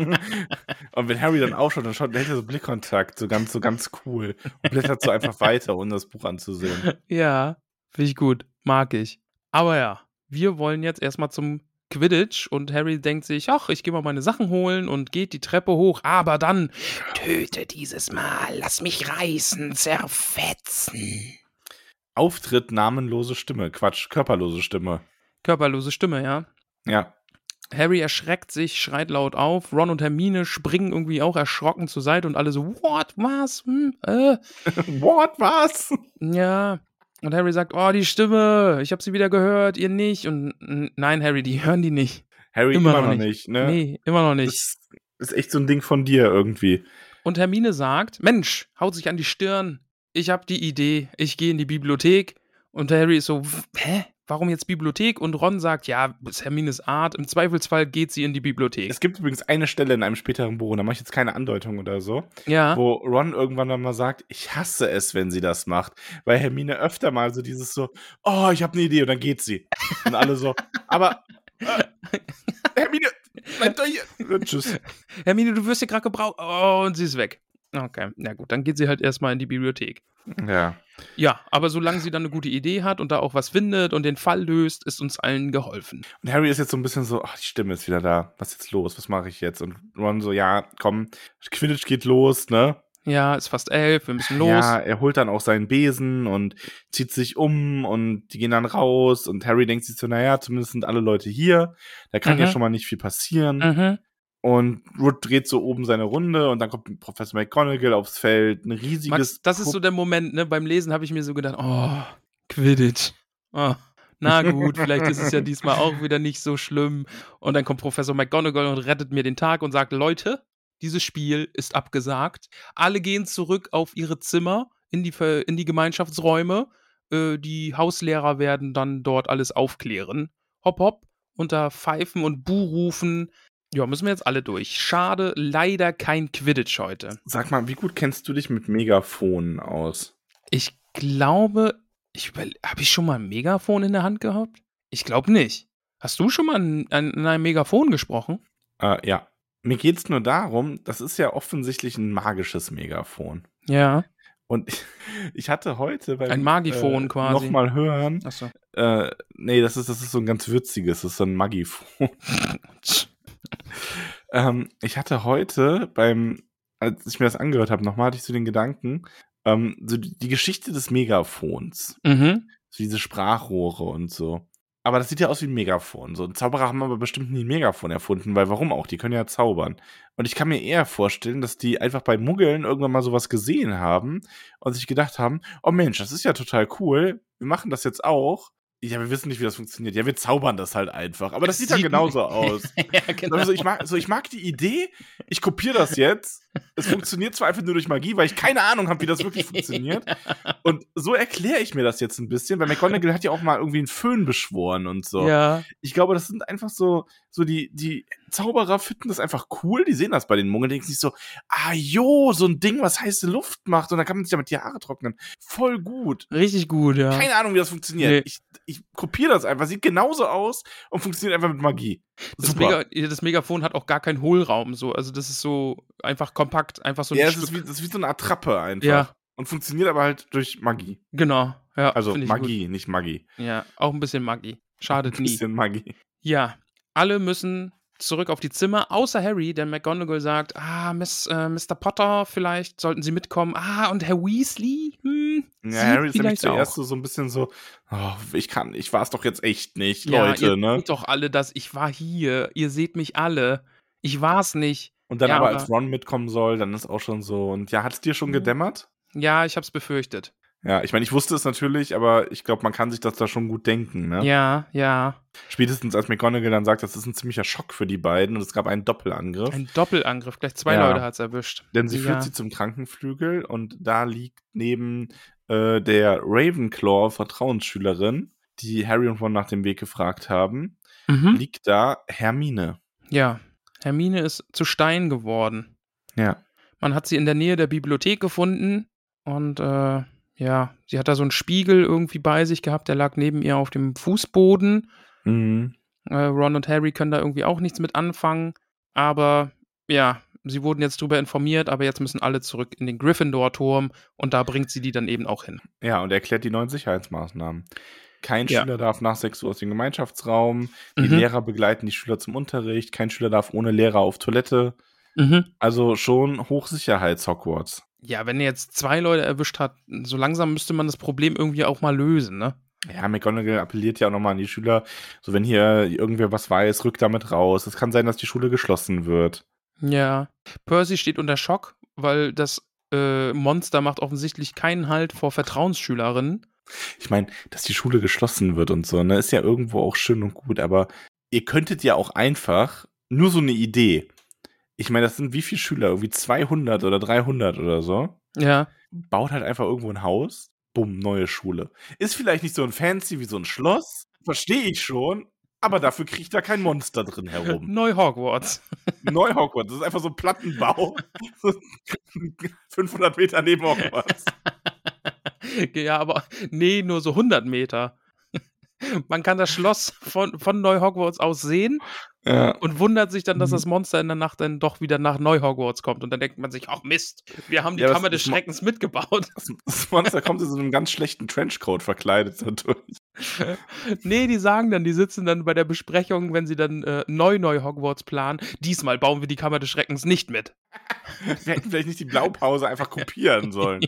Und wenn Harry dann aufschaut, dann schaut, dann hält er so Blickkontakt, so ganz, so ganz cool. Und blättert so einfach weiter, ohne das Buch anzusehen. Ja, finde ich gut. Mag ich. Aber ja, wir wollen jetzt erstmal zum Quidditch und Harry denkt sich, ach, ich gehe mal meine Sachen holen und geht die Treppe hoch, aber dann töte dieses Mal, lass mich reißen, zerfetzen. Auftritt, namenlose Stimme. Quatsch, körperlose Stimme. Körperlose Stimme, ja. Ja. Harry erschreckt sich, schreit laut auf. Ron und Hermine springen irgendwie auch erschrocken zur Seite und alle so, what, was, hm, äh. What, was? Ja. Und Harry sagt, oh, die Stimme, ich habe sie wieder gehört, ihr nicht. Und n- nein, Harry, die hören die nicht. Harry Immer immer, noch noch nicht. nicht, ne? Nee, immer noch nicht. Das ist echt so ein Ding von dir irgendwie. Und Hermine sagt, Mensch, haut sich an die Stirn. Ich habe die Idee, ich gehe in die Bibliothek. Und Harry ist so, w- hä? Warum jetzt Bibliothek? Und Ron sagt, ja, das ist Hermines Art. Im Zweifelsfall geht sie in die Bibliothek. Es gibt übrigens eine Stelle in einem späteren Buch, und da mache ich jetzt keine Andeutung oder so, Ja. wo Ron irgendwann dann mal sagt, ich hasse es, wenn sie das macht. Weil Hermine öfter mal so dieses so, oh, ich habe eine Idee, und dann geht sie. Und alle so, aber äh, Hermine, bleib doch hier. Und tschüss. Hermine, du wirst hier gerade gebraucht. Oh, und sie ist weg. Okay, na gut, dann geht sie halt erstmal in die Bibliothek. Ja. Ja, aber solange sie dann eine gute Idee hat und da auch was findet und den Fall löst, ist uns allen geholfen. Und Harry ist jetzt so ein bisschen so, ach, die Stimme ist wieder da. Was ist jetzt los? Was mache ich jetzt? Und Ron so, ja, komm, Quidditch geht los, ne? Ja, ist fast elf, wir müssen los. Ja, er holt dann auch seinen Besen und zieht sich um und die gehen dann raus und Harry denkt sich so, naja, zumindest sind alle Leute hier. Da kann Mhm. ja schon mal nicht viel passieren. Mhm. Und Root dreht so oben seine Runde und dann kommt Professor McGonagall aufs Feld. Ein riesiges. Max, das ist so der Moment, ne? Beim Lesen habe ich mir so gedacht, oh, Quidditch. Oh, na gut, vielleicht ist es ja diesmal auch wieder nicht so schlimm. Und dann kommt Professor McGonagall und rettet mir den Tag und sagt, Leute, dieses Spiel ist abgesagt. Alle gehen zurück auf ihre Zimmer, in die, in die Gemeinschaftsräume. Äh, die Hauslehrer werden dann dort alles aufklären. Hopp, hopp, unter Pfeifen und Buhrufen. Ja, müssen wir jetzt alle durch. Schade, leider kein Quidditch heute. Sag mal, wie gut kennst du dich mit Megafonen aus? Ich glaube, ich habe ich schon mal ein Megafon in der Hand gehabt? Ich glaube nicht. Hast du schon mal in, in einem Megafon gesprochen? Äh, ja. Mir geht's nur darum, das ist ja offensichtlich ein magisches Megafon. Ja. Und ich, ich hatte heute beim ein Magifon äh, quasi. Nochmal hören. Ach so. Äh, nee, das ist, das ist so ein ganz würziges, das ist so ein Magifon. ähm, ich hatte heute beim, als ich mir das angehört habe, nochmal hatte ich so den Gedanken, ähm, so die, die Geschichte des Megafons. Mhm. So diese Sprachrohre und so. Aber das sieht ja aus wie ein Megafon. So ein Zauberer haben aber bestimmt nie ein Megafon erfunden, weil warum auch? Die können ja zaubern. Und ich kann mir eher vorstellen, dass die einfach bei Muggeln irgendwann mal sowas gesehen haben und sich gedacht haben, oh Mensch, das ist ja total cool, wir machen das jetzt auch. Ja, wir wissen nicht, wie das funktioniert. Ja, wir zaubern das halt einfach. Aber das, das sieht dann genauso aus. Ja, genau. Also ich mag, so, ich mag die Idee, ich kopiere das jetzt. Es funktioniert zwar einfach nur durch Magie, weil ich keine Ahnung habe, wie das wirklich funktioniert. Und so erkläre ich mir das jetzt ein bisschen, weil McGonagall hat ja auch mal irgendwie einen Föhn beschworen und so. Ja. Ich glaube, das sind einfach so, so die, die Zauberer finden das einfach cool, die sehen das bei den Muggeln, denken sich so, ah jo, so ein Ding, was heiße Luft macht und dann kann man sich damit die Haare trocknen. Voll gut. Richtig gut, ja. Keine Ahnung, wie das funktioniert. Nee. Ich, ich kopiere das einfach, sieht genauso aus und funktioniert einfach mit Magie. Das, Mega, das Megafon hat auch gar keinen Hohlraum, so. Also das ist so einfach kompakt, einfach so ein Ja, Stück. das ist, wie, das ist wie so eine Attrappe einfach. Ja. Und funktioniert aber halt durch Magie. Genau, ja. Also ich Magie, gut. nicht Magie. Ja, auch ein bisschen Magie. Schadet Ein bisschen nie. Magie. Ja, alle müssen zurück auf die Zimmer, außer Harry, denn McGonagall sagt, ah, Miss, äh, Mister Potter, vielleicht sollten Sie mitkommen. Ah, und Herr Weasley? Hm, ja, Harry ist nämlich vielleicht auch. zuerst so, so ein bisschen so, oh, ich kann, ich war es doch jetzt echt nicht, Ja, Leute, ihr ne? seht doch alle, dass ich war hier. Ihr seht mich alle. Ich war's nicht. Und dann Ja, aber, aber- als Ron mitkommen soll, dann ist auch schon so. Und ja, hat es dir schon Mhm. gedämmert? Ja, ich hab's befürchtet. Ja, ich meine, ich wusste es natürlich, aber ich glaube, man kann sich das da schon gut denken, ne? Ja, ja. Spätestens als McGonagall dann sagt, das ist ein ziemlicher Schock für die beiden und es gab einen Doppelangriff. Ein Doppelangriff. Gleich zwei Ja. Leute hat's erwischt. Denn sie ja. führt sie zum Krankenflügel und da liegt neben äh, der Ravenclaw-Vertrauensschülerin, die Harry und Ron nach dem Weg gefragt haben, Mhm. liegt da Hermine. Ja. Hermine ist zu Stein geworden. Ja. Man hat sie in der Nähe der Bibliothek gefunden und äh, ja, sie hat da so einen Spiegel irgendwie bei sich gehabt, der lag neben ihr auf dem Fußboden. Mhm. Äh, Ron und Harry können da irgendwie auch nichts mit anfangen, aber ja, sie wurden jetzt drüber informiert, aber jetzt müssen alle zurück in den Gryffindor-Turm und da bringt sie die dann eben auch hin. Ja, und er erklärt die neuen Sicherheitsmaßnahmen. Kein Ja. Schüler darf nach sechs Uhr aus dem Gemeinschaftsraum, die Mhm. Lehrer begleiten die Schüler zum Unterricht, kein Schüler darf ohne Lehrer auf Toilette. Mhm. Also schon Hochsicherheits-Hogwarts. Ja, wenn er jetzt zwei Leute erwischt hat, so langsam müsste man das Problem irgendwie auch mal lösen, ne? Ja, McGonagall appelliert ja auch nochmal an die Schüler, so wenn hier irgendwer was weiß, rückt damit raus. Es kann sein, dass die Schule geschlossen wird. Ja. Percy steht unter Schock, weil das äh, Monster macht offensichtlich keinen Halt vor Vertrauensschülerinnen. Ich meine, dass die Schule geschlossen wird und so, ne, ist ja irgendwo auch schön und gut, aber ihr könntet ja auch einfach, nur so eine Idee, ich meine, das sind wie viele Schüler? Irgendwie zweihundert oder dreihundert oder so. Ja. Baut halt einfach irgendwo ein Haus, bumm, neue Schule. Ist vielleicht nicht so ein fancy wie so ein Schloss, verstehe ich schon, aber dafür kriegt da kein Monster drin herum. Neu Hogwarts. Neu Hogwarts, das ist einfach so ein Plattenbau. fünfhundert Meter neben Hogwarts. Ja, aber nee, nur so hundert Meter. Man kann das Schloss von, von Neu-Hogwarts aus sehen Ja. und wundert sich dann, dass Mhm. das Monster in der Nacht dann doch wieder nach Neu-Hogwarts kommt. Und dann denkt man sich, ach Mist, wir haben die Ja, das- Kammer des das ma- Schreckens mitgebaut. Das, das Monster kommt in so einem ganz schlechten Trenchcoat verkleidet dadurch. Nee, die sagen dann, die sitzen dann bei der Besprechung, wenn sie dann äh, neu-Neu-Hogwarts planen, diesmal bauen wir die Kammer des Schreckens nicht mit. Wir hätten vielleicht nicht die Blaupause einfach kopieren sollen.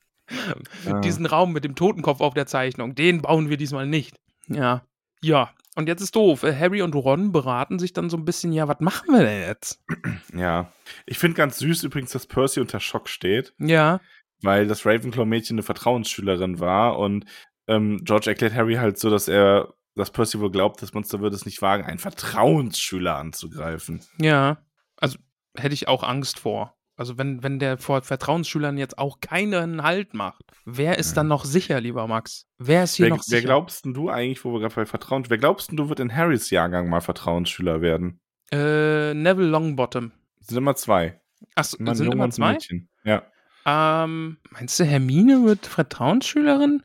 Ja. Diesen Raum mit dem Totenkopf auf der Zeichnung, den bauen wir diesmal nicht. Ja. Ja, Und jetzt ist doof. Harry und Ron beraten sich dann so ein bisschen, ja, was machen wir denn jetzt? Ja. Ich finde ganz süß übrigens, dass Percy unter Schock steht. Ja. Weil das Ravenclaw-Mädchen eine Vertrauensschülerin war und ähm, George erklärt Harry halt so, dass er, dass Percy wohl glaubt, das Monster würde es nicht wagen, einen Vertrauensschüler anzugreifen. Ja. Also hätte ich auch Angst vor. Also wenn, wenn der vor Vertrauensschülern jetzt auch keinen Halt macht, wer ist dann noch sicher, lieber Max? Wer ist hier Wer, noch wer sicher? glaubst denn du eigentlich, wo wir gerade bei Vertrauen, wer glaubst denn du, wird in Harrys Jahrgang mal Vertrauensschüler werden? Äh, Neville Longbottom. Es sind immer zwei. Achso, Immer ein sind Junge immer und ein zwei? Mädchen. Ja. Ähm, meinst du, Hermine wird Vertrauensschülerin?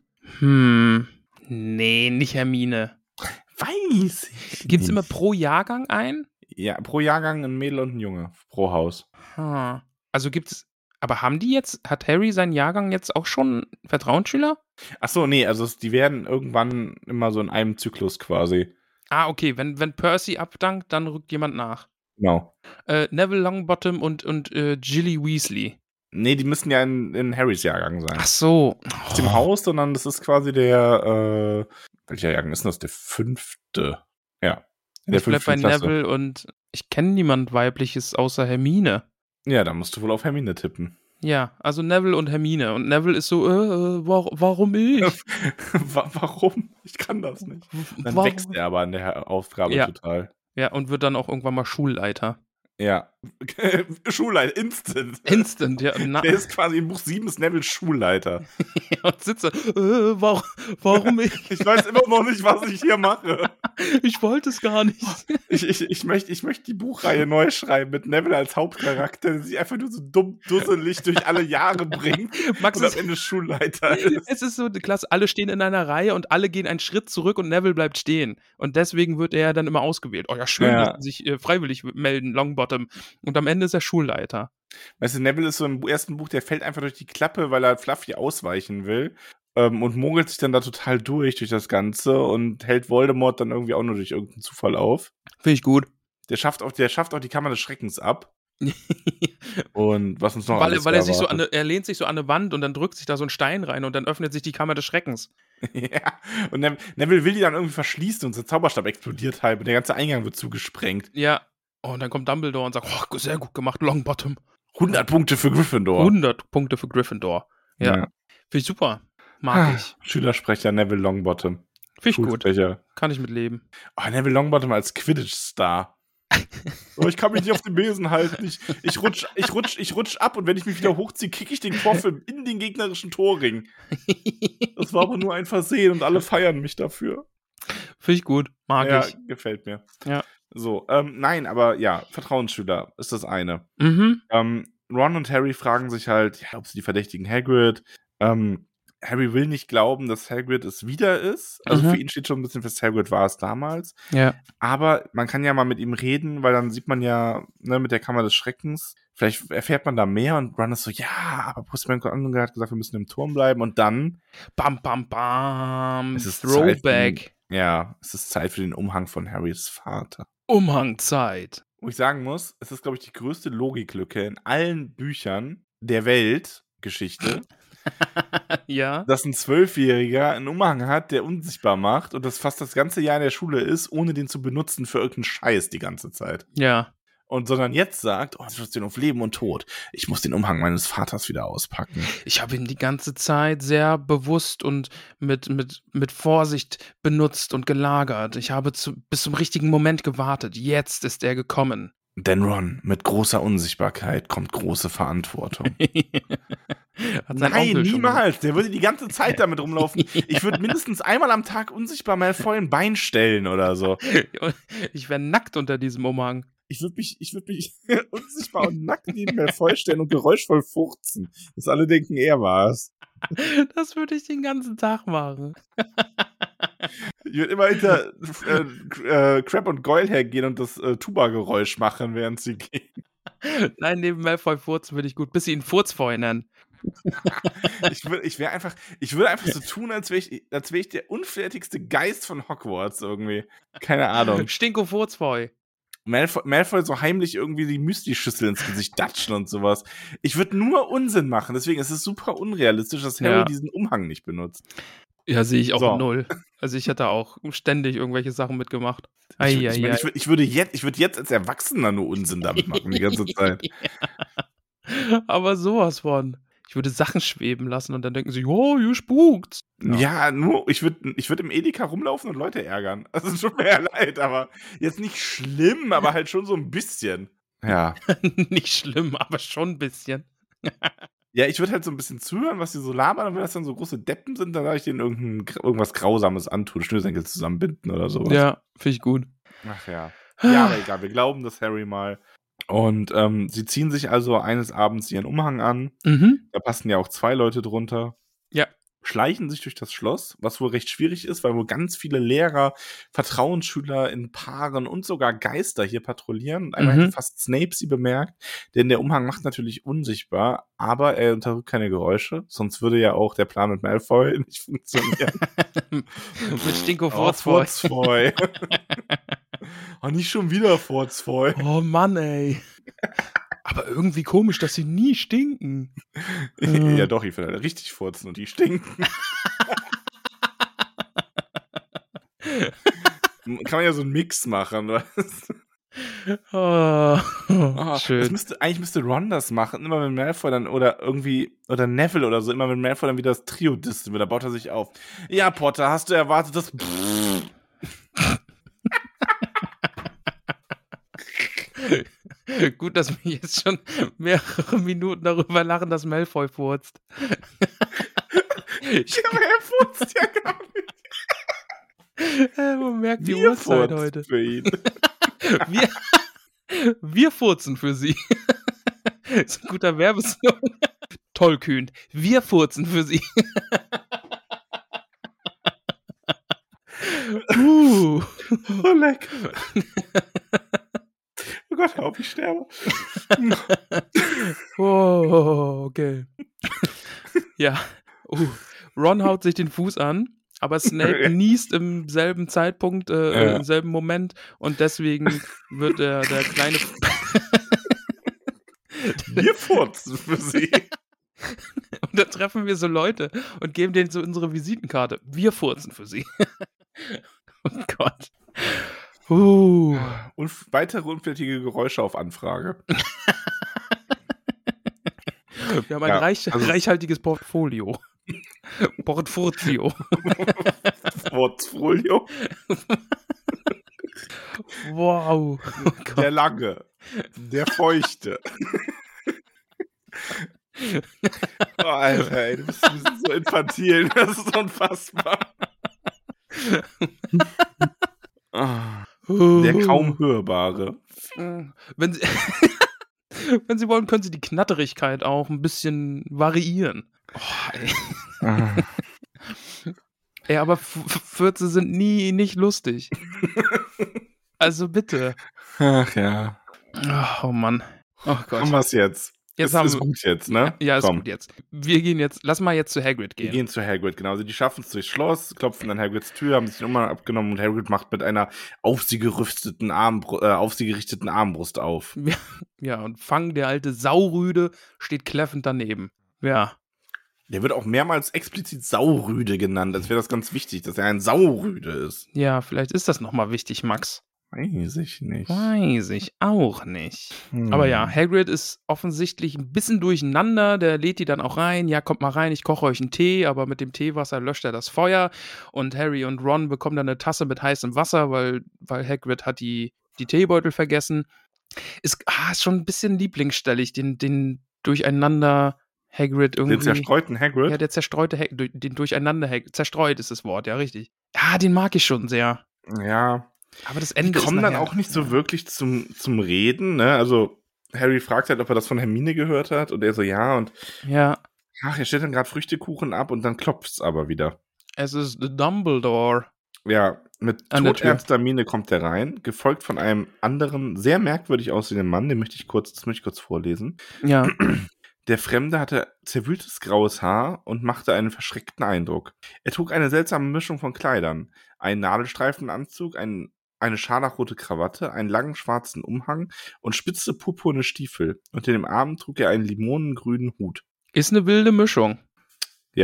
Hm, nee, nicht Hermine. Weiß ich Gibt's nicht. immer pro Jahrgang ein? Ja, pro Jahrgang ein Mädel und ein Junge. Pro Haus. Hm. Also gibt's, aber haben die jetzt, hat Harry seinen Jahrgang jetzt auch schon Vertrauensschüler? Ach so, nee, also es- die werden irgendwann immer so in einem Zyklus quasi. Ah, okay, wenn, wenn Percy abdankt, dann rückt jemand nach. Genau. Äh, Neville Longbottom und, und äh, Ginny Weasley. Nee, die müssen ja in, in Harrys Jahrgang sein. Ach so. Nicht im Haus, sondern das ist quasi der, äh, welcher Jahrgang ist denn das? Der fünfte. Ja. In der Ich bleib bei fünften Klasse. Neville und ich kenne niemand Weibliches außer Hermine. Ja, da musst du wohl auf Hermine tippen. Ja, also Neville und Hermine. Und Neville ist so, äh, äh war, warum ich? Wa- Warum? Ich kann das nicht. Dann Warum? wächst er aber an der Aufgabe Ja. total. Ja, und wird dann auch irgendwann mal Schulleiter. Ja. Schulleiter, instant. Instant, ja. Na, Der ist quasi in Buch sieben ist Neville Schulleiter. und sitze, äh, warum, warum ich? Ich weiß immer noch nicht, was ich hier mache. Ich wollte es gar nicht. Ich, ich, ich möchte ich möcht die Buchreihe neu schreiben mit Neville als Hauptcharakter, der sich einfach nur so dumm, dusselig durch alle Jahre bringt Max und am ist, Ende Schulleiter ist. es ist so klasse, alle stehen in einer Reihe und alle gehen einen Schritt zurück und Neville bleibt stehen. Und deswegen wird er dann immer ausgewählt. Oh ja, schön, Ja. dass sie sich äh, freiwillig melden, Longbottom. Und am Ende ist er Schulleiter. Weißt du, Neville ist so im ersten Buch, der fällt einfach durch die Klappe, weil er Fluffy ausweichen will. Ähm, und mogelt sich dann da total durch, durch das Ganze und hält Voldemort dann irgendwie auch nur durch irgendeinen Zufall auf. Finde ich gut. Der schafft auch, der schafft auch die Kammer des Schreckens ab. Und was uns noch weil alles weil er, sich so erwartet. an eine, er lehnt sich so an eine Wand und dann drückt sich da so ein Stein rein und dann öffnet sich die Kammer des Schreckens. Ja, und Nev- Neville will die dann irgendwie verschließen und sein Zauberstab explodiert halt und der ganze Eingang wird zugesprengt. Ja. Oh, und dann kommt Dumbledore und sagt, oh, sehr gut gemacht, Longbottom. hundert Punkte für Gryffindor. hundert Punkte für Gryffindor. Ja. Ja. Finde ich super. Mag ich. Schülersprecher Neville Longbottom. Finde ich gut. Schulsprecher. Kann ich mit leben. Oh, Neville Longbottom als Quidditch-Star. Oh, ich kann mich nicht auf den Besen halten. Ich, ich, rutsch, ich, rutsch, ich rutsch ab und wenn ich mich wieder hochziehe, kicke ich den Kopf in den gegnerischen Torring. Das war aber nur ein Versehen und alle feiern mich dafür. Finde ich gut. Mag Ja, ich. gefällt mir. Ja. So, ähm, nein, aber ja, Vertrauensschüler ist das eine. Mhm. Ähm, Ron und Harry fragen sich halt, ja, ob sie die verdächtigen Hagrid. Ähm, Harry will nicht glauben, dass Hagrid es wieder ist. Also Mhm. für ihn steht schon ein bisschen fest, Hagrid war es damals. Ja. Aber man kann ja mal mit ihm reden, weil dann sieht man ja, ne, mit der Kammer des Schreckens, vielleicht erfährt man da mehr und Ron ist so, ja, aber Postman hat gesagt, wir müssen im Turm bleiben und dann, Bam, bam, bam. Es ist Throwback. ja, es ist Zeit für den Umhang von Harrys Vater. Umhangzeit. Wo ich sagen muss, es ist, glaube ich, die größte Logiklücke in allen Büchern der Weltgeschichte, Ja. dass ein Zwölfjähriger einen Umhang hat, der unsichtbar macht und das fast das ganze Jahr in der Schule ist, ohne den zu benutzen für irgendeinen Scheiß die ganze Zeit. Ja. Und sondern jetzt sagt, oh, Situation auf Leben und Tod. Ich muss den Umhang meines Vaters wieder auspacken. Ich habe ihn die ganze Zeit sehr bewusst und mit, mit, mit Vorsicht benutzt und gelagert. Ich habe zu, bis zum richtigen Moment gewartet. Jetzt ist er gekommen. Denn Ron, mit großer Unsichtbarkeit kommt große Verantwortung. Hat sein Nein, Onkel schon niemals. Der würde die ganze Zeit damit rumlaufen. Ich würde mindestens einmal am Tag unsichtbar mal vor ein Bein stellen oder so. gemacht. Ich wäre nackt unter diesem Umhang. Ich würde mich, ich würde mich unsichtbar und nackt neben mir vorstellen und geräuschvoll furzen, dass alle denken, er war's. Das würde ich den ganzen Tag machen. Ich würde immer hinter äh, äh, Crab und Goyle hergehen und das äh, Tuba-Geräusch machen, während sie gehen. Nein, neben Malfoy furzen würde ich gut, bis sie ihn Furzfeu nennen. Ich, würd, ich wäre einfach, ich würde einfach so tun, als wäre ich, als wär ich der unfertigste Geist von Hogwarts irgendwie. Keine Ahnung. Stinko Furzfeu. Malfoy, Malfoy so heimlich irgendwie die Müsli-Schüssel ins Gesicht datschen und sowas. Ich würde nur Unsinn machen, deswegen ist es super unrealistisch, dass Harry Ja. diesen Umhang nicht benutzt. Ja, sehe ich auch So. null. Also ich hätte auch ständig irgendwelche Sachen mitgemacht. Ich, ich, mein, Eieiei. ich, würd- ich, würde jetzt, ich würde jetzt als Erwachsener nur Unsinn damit machen, die ganze Zeit. Ja. Aber sowas von. Ich würde Sachen schweben lassen und dann denken sie, oh, ihr spukt. Ja, Ja. nur, ich würde ich würd im Edeka rumlaufen und Leute ärgern. Also es tut mir ja leid, aber jetzt nicht schlimm, aber halt schon so ein bisschen. Ja. Nicht schlimm, aber schon ein bisschen. Ja, ich würde halt so ein bisschen zuhören, was die so labern, und wenn das dann so große Deppen sind, dann darf ich denen irgendein, irgendwas Grausames antun, Schnürsenkel zusammenbinden oder sowas. Ja, finde ich gut. Ach ja. Ja, aber egal, wir glauben das Harry mal. Und ähm, sie ziehen sich also eines Abends ihren Umhang an. Mhm. Da passen ja auch zwei Leute drunter. Ja. Schleichen sich durch das Schloss, was wohl recht schwierig ist, weil wohl ganz viele Lehrer, Vertrauensschüler in Paaren und sogar Geister hier patrouillieren. Und einmal Mhm. hätte fast Snape sie bemerkt, denn der Umhang macht natürlich unsichtbar, aber er unterdrückt keine Geräusche, sonst würde ja auch der Plan mit Malfoy nicht funktionieren. Mit Stinko Oh, Furzboy. Furzboy. Oh, nicht schon wieder Furzboy. Oh Mann, ey. Aber irgendwie komisch, dass sie nie stinken. Ja doch, ich will halt richtig furzen und die stinken. Kann man ja so einen Mix machen. Weißt? Oh, Oh, schön. das müsste, eigentlich müsste Ron das machen, immer wenn Malfoy dann, oder irgendwie, oder Neville oder so, immer wenn Malfoy dann wieder das Trio disst, da baut er sich auf. Ja, Potter, hast du erwartet, dass... Gut, dass wir jetzt schon mehrere Minuten darüber lachen, dass Malfoy furzt. Ja, aber er furzt ja gar nicht. Äh, Man merkt die Wir Uhrzeit furzen heute. für ihn. Wir, wir furzen für sie. Das ist ein guter Werbeslogan. Tollkühn. Wir furzen für sie. uh. Oh, leck. Oh Gott, hör auf, ich sterbe. Oh, okay. Ja. Uh. Ron haut sich den Fuß an, aber Snape niest im selben Zeitpunkt, äh, Ja. im selben Moment und deswegen wird der, der kleine... Wir furzen für sie. Und dann treffen wir so Leute und geben denen so unsere Visitenkarte. Wir furzen für sie. Oh Gott. Uh. Und weitere unflätige Geräusche auf Anfrage. Wir haben ein Ja, reich, also- reichhaltiges Portfolio. Portfolio. Portfolio. Wow. Oh Gott. Der lange. Der feuchte. Oh, Alter, ey, du bist, du bist so infantil. Das ist unfassbar. Ah, der kaum hörbare. Wenn Sie, wenn Sie wollen, können Sie die Knatterigkeit auch ein bisschen variieren. Oh, ey. Ah. Ey, aber F- F- Fürze sind nie nicht lustig. Also bitte. Ach ja. Oh Mann. Oh Gott. Haben wir es jetzt? Jetzt ist, haben ist wir- gut jetzt, ne? Ja, ist Komm. gut jetzt. Wir gehen jetzt, lass mal jetzt zu Hagrid Wir gehen. gehen zu Hagrid, genau. Also die schaffen es durchs Schloss, klopfen an Hagrids Tür, haben sich den Umhang abgenommen und Hagrid macht mit einer auf sie gerüsteten Armbru- äh, auf sie gerichteten Armbrust auf. Ja, und Fang, der alte Saurüde, steht kläffend daneben. Ja. Der wird auch mehrmals explizit Saurüde genannt, als wäre das ganz wichtig, dass er ein Saurüde ist. Ja, vielleicht ist das nochmal wichtig, Max. Weiß ich nicht. Weiß ich auch nicht. Hm. Aber ja, Hagrid ist offensichtlich ein bisschen durcheinander. Der lädt die dann auch rein. Ja, kommt mal rein, ich koche euch einen Tee. Aber mit dem Teewasser löscht er das Feuer. Und Harry und Ron bekommen dann eine Tasse mit heißem Wasser, weil, weil Hagrid hat die, die Teebeutel vergessen. Ist, ah, ist schon ein bisschen lieblingsstellig, den, den durcheinander Hagrid irgendwie. Den zerstreuten Hagrid? Ja, der zerstreute Hag du- den durcheinander Hagrid. Zerstreut ist das Wort, ja, richtig. Ja, den mag ich schon sehr. Ja. Aber das Die Ende kommen ist dann nachher- auch nicht so wirklich zum, zum Reden, ne? Also, Harry fragt halt, ob er das von Hermine gehört hat. Und er so, ja. Und Ja, ach, er stellt dann gerade Früchtekuchen ab und dann klopft's aber wieder. es ist Dumbledore. Ja, mit An der Tür. todernster Miene kommt er rein, gefolgt von einem anderen, sehr merkwürdig aussehenden Mann, den möchte ich kurz, das möchte ich kurz vorlesen. Ja. Der Fremde hatte zerwühltes graues Haar und machte einen verschreckten Eindruck. Er trug eine seltsame Mischung von Kleidern. Einen Nadelstreifenanzug, ein, eine scharlachrote Krawatte, einen langen schwarzen Umhang und spitze purpurne Stiefel. Und in dem Arm trug er einen limonengrünen Hut. Ist eine wilde Mischung. Ja.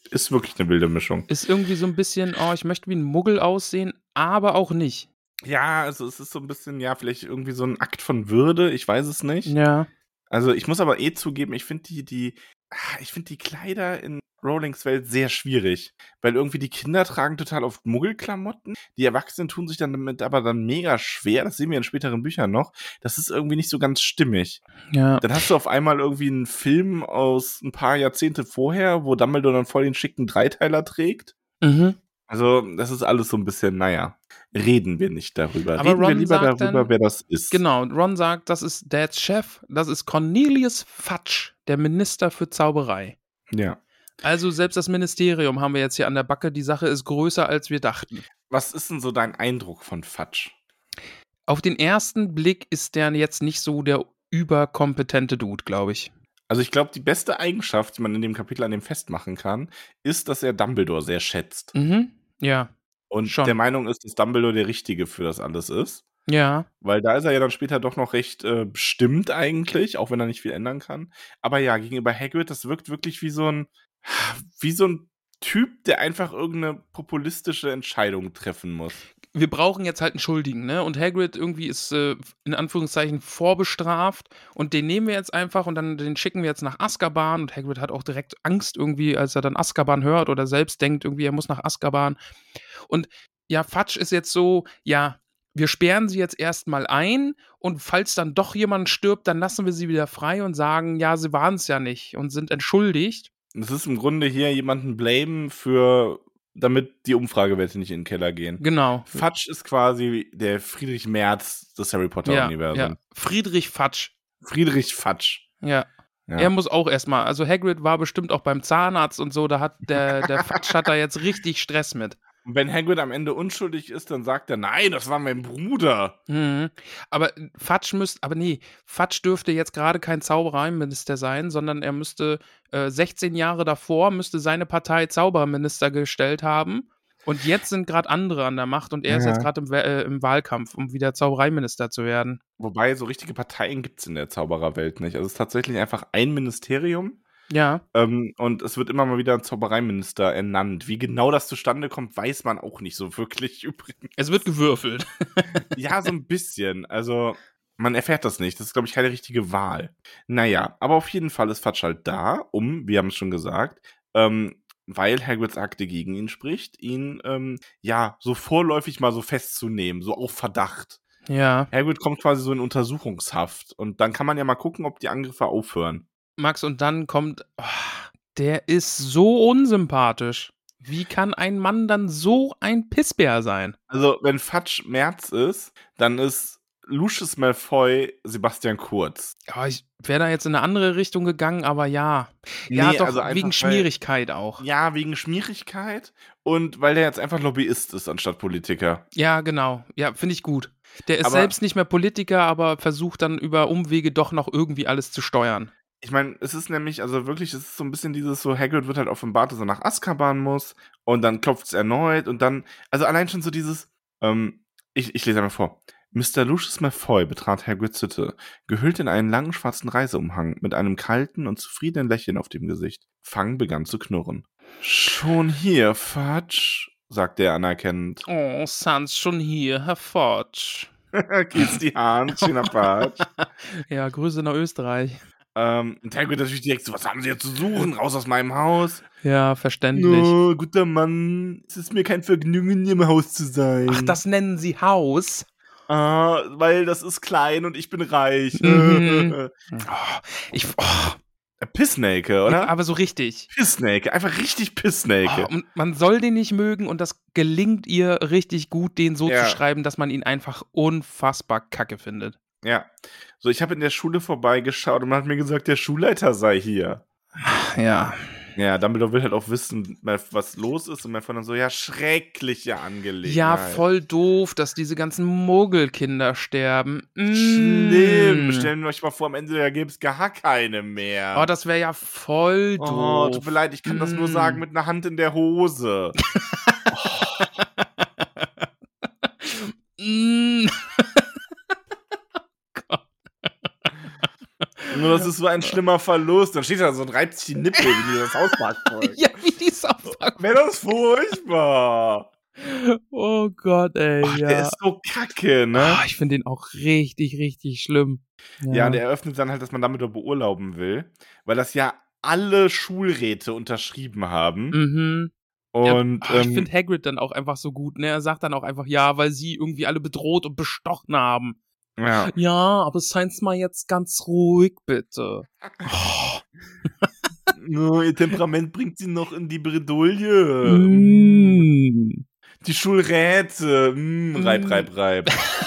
Ist wirklich eine wilde Mischung. Ist irgendwie so ein bisschen, oh, ich möchte wie ein Muggel aussehen, aber auch nicht. Ja, also es ist so ein bisschen, ja, vielleicht irgendwie so ein Akt von Würde, ich weiß es nicht. Ja. Also ich muss aber eh zugeben, ich finde die, die, ah, ich finde die Kleider in Rowlings Welt sehr schwierig, weil irgendwie die Kinder tragen total oft Muggelklamotten, die Erwachsenen tun sich dann damit aber dann mega schwer, das sehen wir in späteren Büchern noch, das ist irgendwie nicht so ganz stimmig. Ja. Dann hast du auf einmal irgendwie einen Film aus ein paar Jahrzehnte vorher, wo Dumbledore dann voll den schicken Dreiteiler trägt. Mhm. Also das ist alles so ein bisschen, naja, reden wir nicht darüber. Aber reden wir Ron lieber sagt darüber, dann- wer das ist. Genau, Ron sagt, das ist Dads Chef, das ist Cornelius Fudge, der Minister für Zauberei. Ja. Also selbst das Ministerium haben wir jetzt hier an der Backe, die Sache ist größer, als wir dachten. Was ist denn so dein Eindruck von Fudge? Auf den ersten Blick ist der jetzt nicht so der überkompetente Dude, glaube ich. Also ich glaube, die beste Eigenschaft, die man in dem Kapitel an dem festmachen kann, ist, dass er Dumbledore sehr schätzt. Mhm, ja, Und schon. der Meinung ist, dass Dumbledore der Richtige für das alles ist. ja. Weil da ist er ja dann später doch noch recht äh, bestimmt eigentlich, auch wenn er nicht viel ändern kann. Aber ja, gegenüber Hagrid, das wirkt wirklich wie so ein, wie so ein Typ, der einfach irgendeine populistische Entscheidung treffen muss. Wir brauchen jetzt halt einen Schuldigen, ne? Und Hagrid irgendwie ist äh, in Anführungszeichen vorbestraft und den nehmen wir jetzt einfach und dann den schicken wir jetzt nach Azkaban und Hagrid hat auch direkt Angst irgendwie, als er dann Azkaban hört oder selbst denkt irgendwie, er muss nach Azkaban. Und ja, Fudge ist jetzt so, ja, wir sperren sie jetzt erstmal ein und falls dann doch jemand stirbt, dann lassen wir sie wieder frei und sagen, ja, sie waren es ja nicht und sind entschuldigt. Das ist im Grunde hier jemanden blamen für, damit die Umfragewerte nicht in den Keller gehen. Genau. Fudge ist quasi der Friedrich Merz des Harry Ja, Potter-Universums. ja. Friedrich Fudge. Friedrich Fudge. Ja. Ja. Er muss auch erstmal, also Hagrid war bestimmt auch beim Zahnarzt und so, da hat der, der Fudge hat da jetzt richtig Stress mit. Und wenn Hagrid am Ende unschuldig ist, dann sagt er, nein, das war mein Bruder. Mhm. Aber Fudge müsste, aber nee, Fudge dürfte jetzt gerade kein Zaubereiminister sein, sondern er müsste äh, sechzehn Jahre davor, müsste seine Partei Zauberminister gestellt haben. Und jetzt sind gerade andere an der Macht und er ist Ja. jetzt gerade im, Wa- äh, im Wahlkampf, um wieder Zaubereiminister zu werden. Wobei, so richtige Parteien gibt es in der Zaubererwelt nicht. Also es ist tatsächlich einfach ein Ministerium. Ja, Ähm, und es wird immer mal wieder ein Zaubereiminister ernannt. Wie genau das zustande kommt, weiß man auch nicht so wirklich übrigens. es wird gewürfelt. Ja, so ein bisschen. Also, man erfährt das nicht. Das ist, glaube ich, keine richtige Wahl. Naja, aber auf jeden Fall ist Fudge halt da, um, wir haben es schon gesagt, ähm, weil Hagrids Akte gegen ihn spricht, ihn, ähm, ja, so vorläufig mal so festzunehmen, so auf Verdacht. Ja. Hagrid kommt quasi so in Untersuchungshaft. Und dann kann man ja mal gucken, ob die Angriffe aufhören. Max, und dann kommt, oh, der ist so unsympathisch. Wie kann ein Mann dann so ein Pissbär sein? Also, wenn Fudge Merz ist, dann ist Lucius Malfoy Sebastian Kurz. Ja, ich wäre da jetzt in eine andere Richtung gegangen, aber ja. Ja, Nee, doch, also einfach, wegen weil- Schmierigkeit auch. Ja, wegen Schmierigkeit und weil der jetzt einfach Lobbyist ist anstatt Politiker. Ja, genau. Ja, finde ich gut. Der ist Aber- selbst nicht mehr Politiker, aber versucht dann über Umwege doch noch irgendwie alles zu steuern. Ich meine, es ist nämlich, also wirklich, es ist so ein bisschen dieses so, Hagrid wird halt offenbart, dass er nach Azkaban muss und dann klopft es erneut und dann, also allein schon so dieses, ähm, ich, ich lese einmal vor. Mister Lucius Malfoy betrat Hagrids Hütte, gehüllt in einen langen schwarzen Reiseumhang, mit einem kalten und zufriedenen Lächeln auf dem Gesicht. Fang begann zu knurren. Schon hier, Fudge, sagte er anerkennend. Oh, Sans schon hier, Herr Fudge. Geht's die Hand, schöner Fudge. Ja, Grüße nach Österreich. ähm, und Hagrid natürlich direkt so, was haben Sie hier zu suchen? Raus aus meinem Haus. Ja, verständlich. No, guter Mann, es ist mir kein Vergnügen, in Ihrem Haus zu sein. Ach, das nennen Sie Haus? Ah, weil das ist klein und ich bin reich. Mhm. Oh, ich, oh, Pissnake, oder? aber so richtig. Pissnake, einfach richtig Pissnake. Oh, und man soll den nicht mögen und das gelingt ihr richtig gut, den so Ja. zu schreiben, dass man ihn einfach unfassbar kacke findet. Ja. So, ich habe in der Schule vorbeigeschaut und man hat mir gesagt, der Schulleiter sei hier. Ja. Ja, Dumbledore will halt auch wissen, was los ist. Und mein Vater dann so, ja, schreckliche Angelegenheit. Ja, voll doof, dass diese ganzen Muggelkinder sterben. Mm. Schlimm. Stellen wir euch mal vor, am Ende da gäbe es gar keine mehr. Oh, das wäre ja voll doof. Oh, tut mir leid, ich kann das nur Mm. sagen mit einer Hand in der Hose. Mm. Nur das ist so ein schlimmer Verlust. Dann steht er da so und reibt sich die Nippel, wie dieses Hausmarkt voll. Ja, wie dieses Aufpacken. Wäre das furchtbar. Oh Gott, ey, Ach, ja. der ist so kacke, ne? Ah, ich finde den auch richtig, richtig schlimm. Ja, Ja, der eröffnet dann halt, dass man Dumbledore beurlauben will, weil das ja alle Schulräte unterschrieben haben. Mhm. Und Ja, oh, ich ähm, finde Hagrid dann auch einfach so gut, ne? Er sagt dann auch einfach ja, weil sie irgendwie alle bedroht und bestochen haben. ja. Ja, aber seid's mal jetzt ganz ruhig, bitte. Oh. No, ihr Temperament bringt sie noch in die Bredouille. Mm. Die Schulräte. Mm, reib, reib, reib.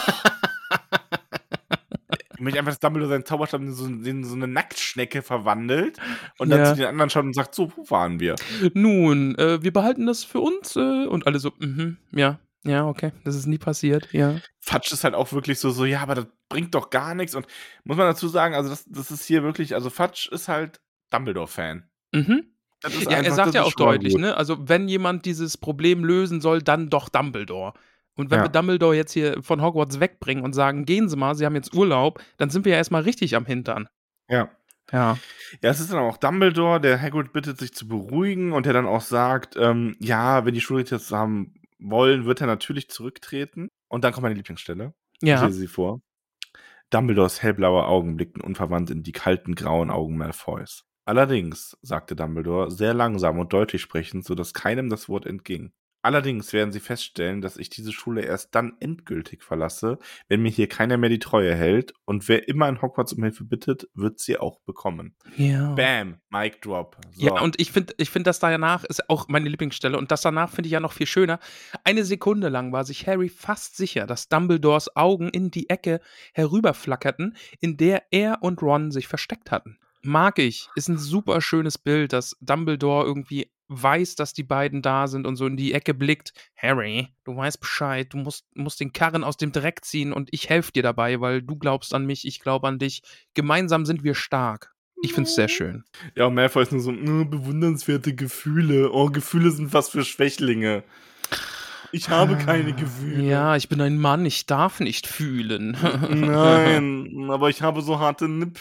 Ich möchte einfach, dass Dumbledore seinen Zauberstab in so, in so eine Nacktschnecke verwandelt und dann Ja. zu den anderen schaut und sagt, so, wo waren wir? Nun, äh, wir behalten das für uns äh, und alle so, mhm, ja, ja, okay, das ist nie passiert, ja. Fatsch ist halt auch wirklich so, so, ja, aber das bringt doch gar nichts. Und muss man dazu sagen, also das, das ist hier wirklich, also Fatsch ist halt Dumbledore-Fan. Mhm. Das ist Ja, er einfach, sagt das ja ist auch schon mal deutlich, gut. ne? Also, wenn jemand dieses Problem lösen soll, dann doch Dumbledore. Und wenn Ja. wir Dumbledore jetzt hier von Hogwarts wegbringen und sagen, gehen Sie mal, Sie haben jetzt Urlaub, dann sind wir ja erstmal richtig am Hintern. Ja. Ja. Ja, es ist dann auch Dumbledore, der Hagrid bittet, sich zu beruhigen und der dann auch sagt, ähm, ja, wenn die Schulräte das haben wollen, wird er natürlich zurücktreten. Und dann kommt meine Lieblingsstelle. Ich Ja. lese sie vor. Dumbledores hellblaue Augen blickten unverwandt in die kalten, grauen Augen Malfoys. Allerdings, sagte Dumbledore, sehr langsam und deutlich sprechend, sodass keinem das Wort entging. Allerdings werden Sie feststellen, dass ich diese Schule erst dann endgültig verlasse, wenn mir hier keiner mehr die Treue hält, und wer immer in Hogwarts um Hilfe bittet, wird sie auch bekommen. Ja. Bam, Mic Drop. So. Ja, und ich finde, ich find, das danach ist auch meine Lieblingsstelle. Und das danach finde ich ja noch viel schöner. Eine Sekunde lang war sich Harry fast sicher, dass Dumbledores Augen in die Ecke herüberflackerten, in der er und Ron sich versteckt hatten. Mag ich. Ist ein super schönes Bild, dass Dumbledore irgendwie weiß, dass die beiden da sind und so in die Ecke blickt. Harry, du weißt Bescheid, du musst, musst den Karren aus dem Dreck ziehen und ich helfe dir dabei, weil du glaubst an mich, ich glaube an dich. Gemeinsam sind wir stark. Ich finde es sehr schön. Ja, und Malfoy ist nur so, "Mh, bewundernswerte Gefühle. Oh, Gefühle sind was für Schwächlinge. Ich habe keine Gefühle. Ja, ich bin ein Mann, ich darf nicht fühlen. Nein, aber ich habe so harte Nipp.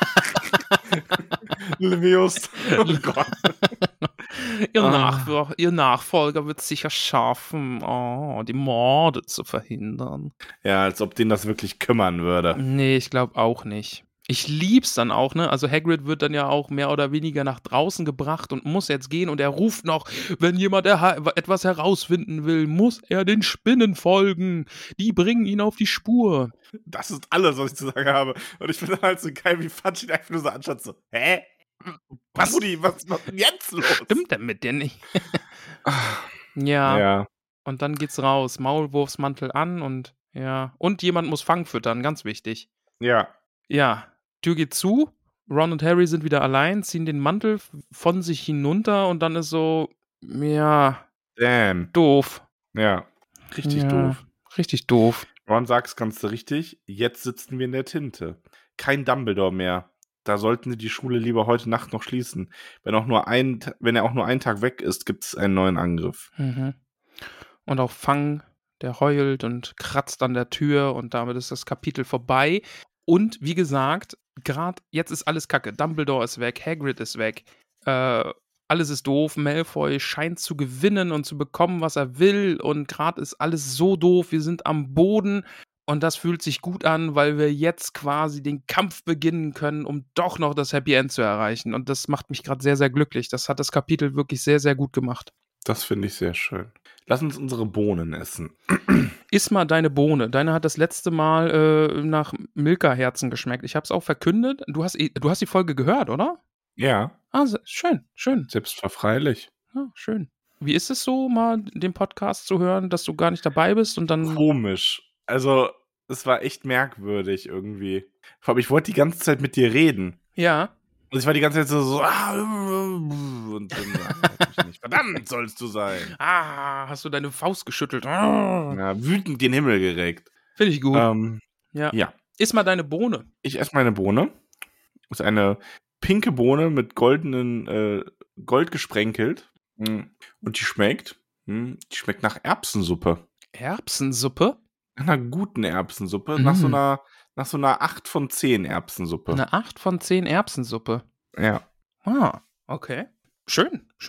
Levius. Oh Gott. Ihr, Ah. Nachfolger, ihr Nachfolger wird sicher schaffen, oh, die Morde zu verhindern. Ja, als ob den das wirklich kümmern würde. Nee, ich glaube auch nicht. Ich lieb's dann auch, ne? Also Hagrid wird dann ja auch mehr oder weniger nach draußen gebracht und muss jetzt gehen und er ruft noch, wenn jemand erha- etwas herausfinden will, muss er den Spinnen folgen. Die bringen ihn auf die Spur. Das ist alles, was ich zu sagen habe. Und ich finde halt so geil, wie Fatsch ihn einfach nur so anschaut, so, hä? Was? Rudi, was ist denn jetzt los? Stimmt denn mit dir nicht? ja. Ja. Und dann geht's raus. Maulwurfsmantel an und ja. Und jemand muss Fang füttern, ganz wichtig. Ja. Ja. Tür geht zu. Ron und Harry sind wieder allein, ziehen den Mantel von sich hinunter und dann ist so, ja, Damn. doof. Ja. Richtig ja, doof. Richtig doof. Ron sagt es ganz richtig. Jetzt sitzen wir in der Tinte. Kein Dumbledore mehr. Da sollten sie die Schule lieber heute Nacht noch schließen. Wenn, auch nur ein, wenn er auch nur einen Tag weg ist, gibt es einen neuen Angriff. Mhm. Und auch Fang, der heult und kratzt an der Tür und damit ist das Kapitel vorbei. Und wie gesagt, gerade jetzt ist alles kacke. Dumbledore ist weg, Hagrid ist weg. Äh, alles ist doof. Malfoy scheint zu gewinnen und zu bekommen, was er will. Und gerade ist alles so doof. Wir sind am Boden. Und das fühlt sich gut an, weil wir jetzt quasi den Kampf beginnen können, um doch noch das Happy End zu erreichen. Und das macht mich gerade sehr, sehr glücklich. Das hat das Kapitel wirklich sehr, sehr gut gemacht. Das finde ich sehr schön. Lass uns unsere Bohnen essen. Iss mal deine Bohne. Deine hat das letzte Mal äh, nach Milka-Herzen geschmeckt. Ich habe es auch verkündet. Du hast, du hast die Folge gehört, oder? Ja. Ah, schön, schön. Selbstverfreilich. Ja, schön. Wie ist es so, mal den Podcast zu hören, dass du gar nicht dabei bist und dann... Komisch. Also, es war echt merkwürdig irgendwie. Vor allem, ich wollte die ganze Zeit mit dir reden. Ja. Und ich war die ganze Zeit so, so ah, und dann ja, ich nicht. Verdammt sollst du sein. Ah, hast du deine Faust geschüttelt. Ah. Ja, wütend den Himmel gereckt. Finde ich gut. Ähm, ja. ja. Iss mal deine Bohne. Ich esse meine Bohne. Das ist eine pinke Bohne mit goldenen, äh, Gold gesprenkelt. Und die schmeckt, die schmeckt nach Erbsensuppe. Erbsensuppe? Nach einer guten Erbsensuppe. Mm. Nach so einer, nach so einer acht von zehn Erbsensuppe. Eine acht von zehn Erbsensuppe. Ja. Ah, okay. Schön, schön.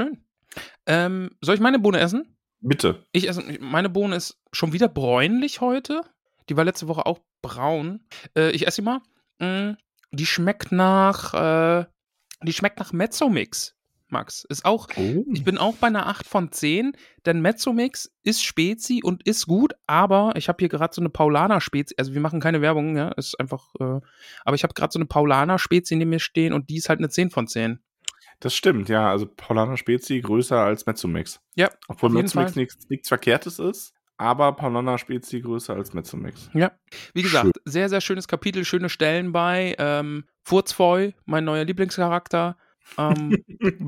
Ähm, soll ich meine Bohne essen? Bitte. Ich esse, meine Bohne ist schon wieder bräunlich heute. Die war letzte Woche auch braun. Äh, ich esse sie mal. Mm, die schmeckt nach, äh, die schmeckt nach Mezzomix, Max. Ist auch, Oh. ich bin auch bei einer acht von zehn, denn Mezzomix ist Spezi und ist gut, aber ich habe hier gerade so eine Paulaner-Spezi, also wir machen keine Werbung, ja, ist einfach, äh, aber ich habe gerade so eine Paulaner-Spezi neben mir stehen und die ist halt eine zehn von zehn. Das stimmt, ja. Also Paulaner Spezi größer als Mezzomix. Ja, Obwohl auf jeden Mezzomix Fall. nichts, nichts Verkehrtes ist, aber Paulaner Spezi größer als Mezzomix. Ja, wie gesagt, Schön. sehr, sehr schönes Kapitel, schöne Stellen bei. Ähm, Furzfeu, mein neuer Lieblingscharakter. Ähm,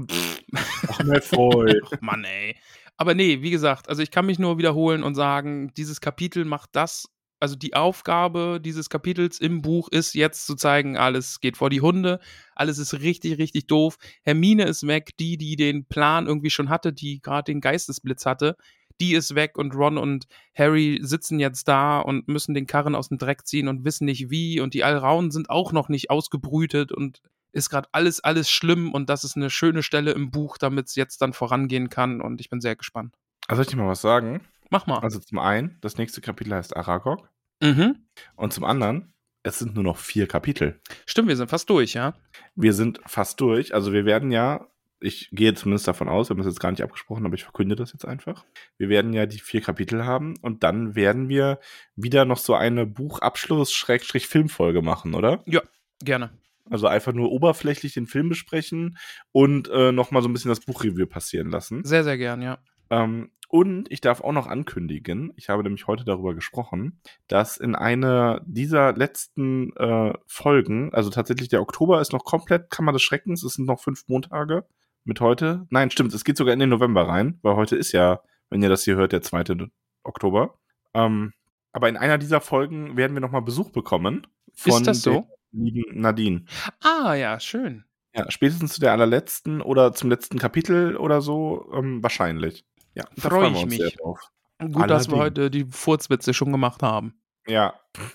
Ach, Malfoy. Ach Mann, ey. Aber nee, wie gesagt, also ich kann mich nur wiederholen und sagen, dieses Kapitel macht das, also die Aufgabe dieses Kapitels im Buch ist jetzt zu zeigen, alles geht vor die Hunde, alles ist richtig, richtig doof. Hermine ist weg, die, die den Plan irgendwie schon hatte, die gerade den Geistesblitz hatte, die ist weg und Ron und Harry sitzen jetzt da und müssen den Karren aus dem Dreck ziehen und wissen nicht wie und die Alraunen sind auch noch nicht ausgebrütet und ist gerade alles, alles schlimm und das ist eine schöne Stelle im Buch, damit es jetzt dann vorangehen kann und ich bin sehr gespannt. Also soll ich dir mal was sagen? Mach mal. Also zum einen, das nächste Kapitel heißt Aragog. Mhm. Und zum anderen, es sind nur noch vier Kapitel. Stimmt, wir sind fast durch, ja? Wir sind fast durch. Also wir werden ja, ich gehe zumindest davon aus, wir haben das jetzt gar nicht abgesprochen, aber ich verkünde das jetzt einfach. Wir werden ja die vier Kapitel haben und dann werden wir wieder noch so eine Buchabschluss-Filmfolge machen, oder? Ja, gerne. Also einfach nur oberflächlich den Film besprechen und äh, nochmal so ein bisschen das Buchreview passieren lassen. Sehr, sehr gern, ja. Ähm, und ich darf auch noch ankündigen, ich habe nämlich heute darüber gesprochen, dass in einer dieser letzten äh, Folgen, also tatsächlich der Oktober ist noch komplett Kammer des Schreckens, es sind noch fünf Montage mit heute. Nein, stimmt, es geht sogar in den November rein, weil heute ist ja, wenn ihr das hier hört, der zweite Oktober. Ähm, aber in einer dieser Folgen werden wir nochmal Besuch bekommen von Ist das so? der lieben Nadine. Ah, ja, schön. Ja, spätestens zu der allerletzten oder zum letzten Kapitel oder so, ähm, wahrscheinlich. Ja, da Freu freuen wir ich uns mich. sehr drauf. Gut, dass wir Allerdings. heute die Furzwitze schon gemacht haben. Ja.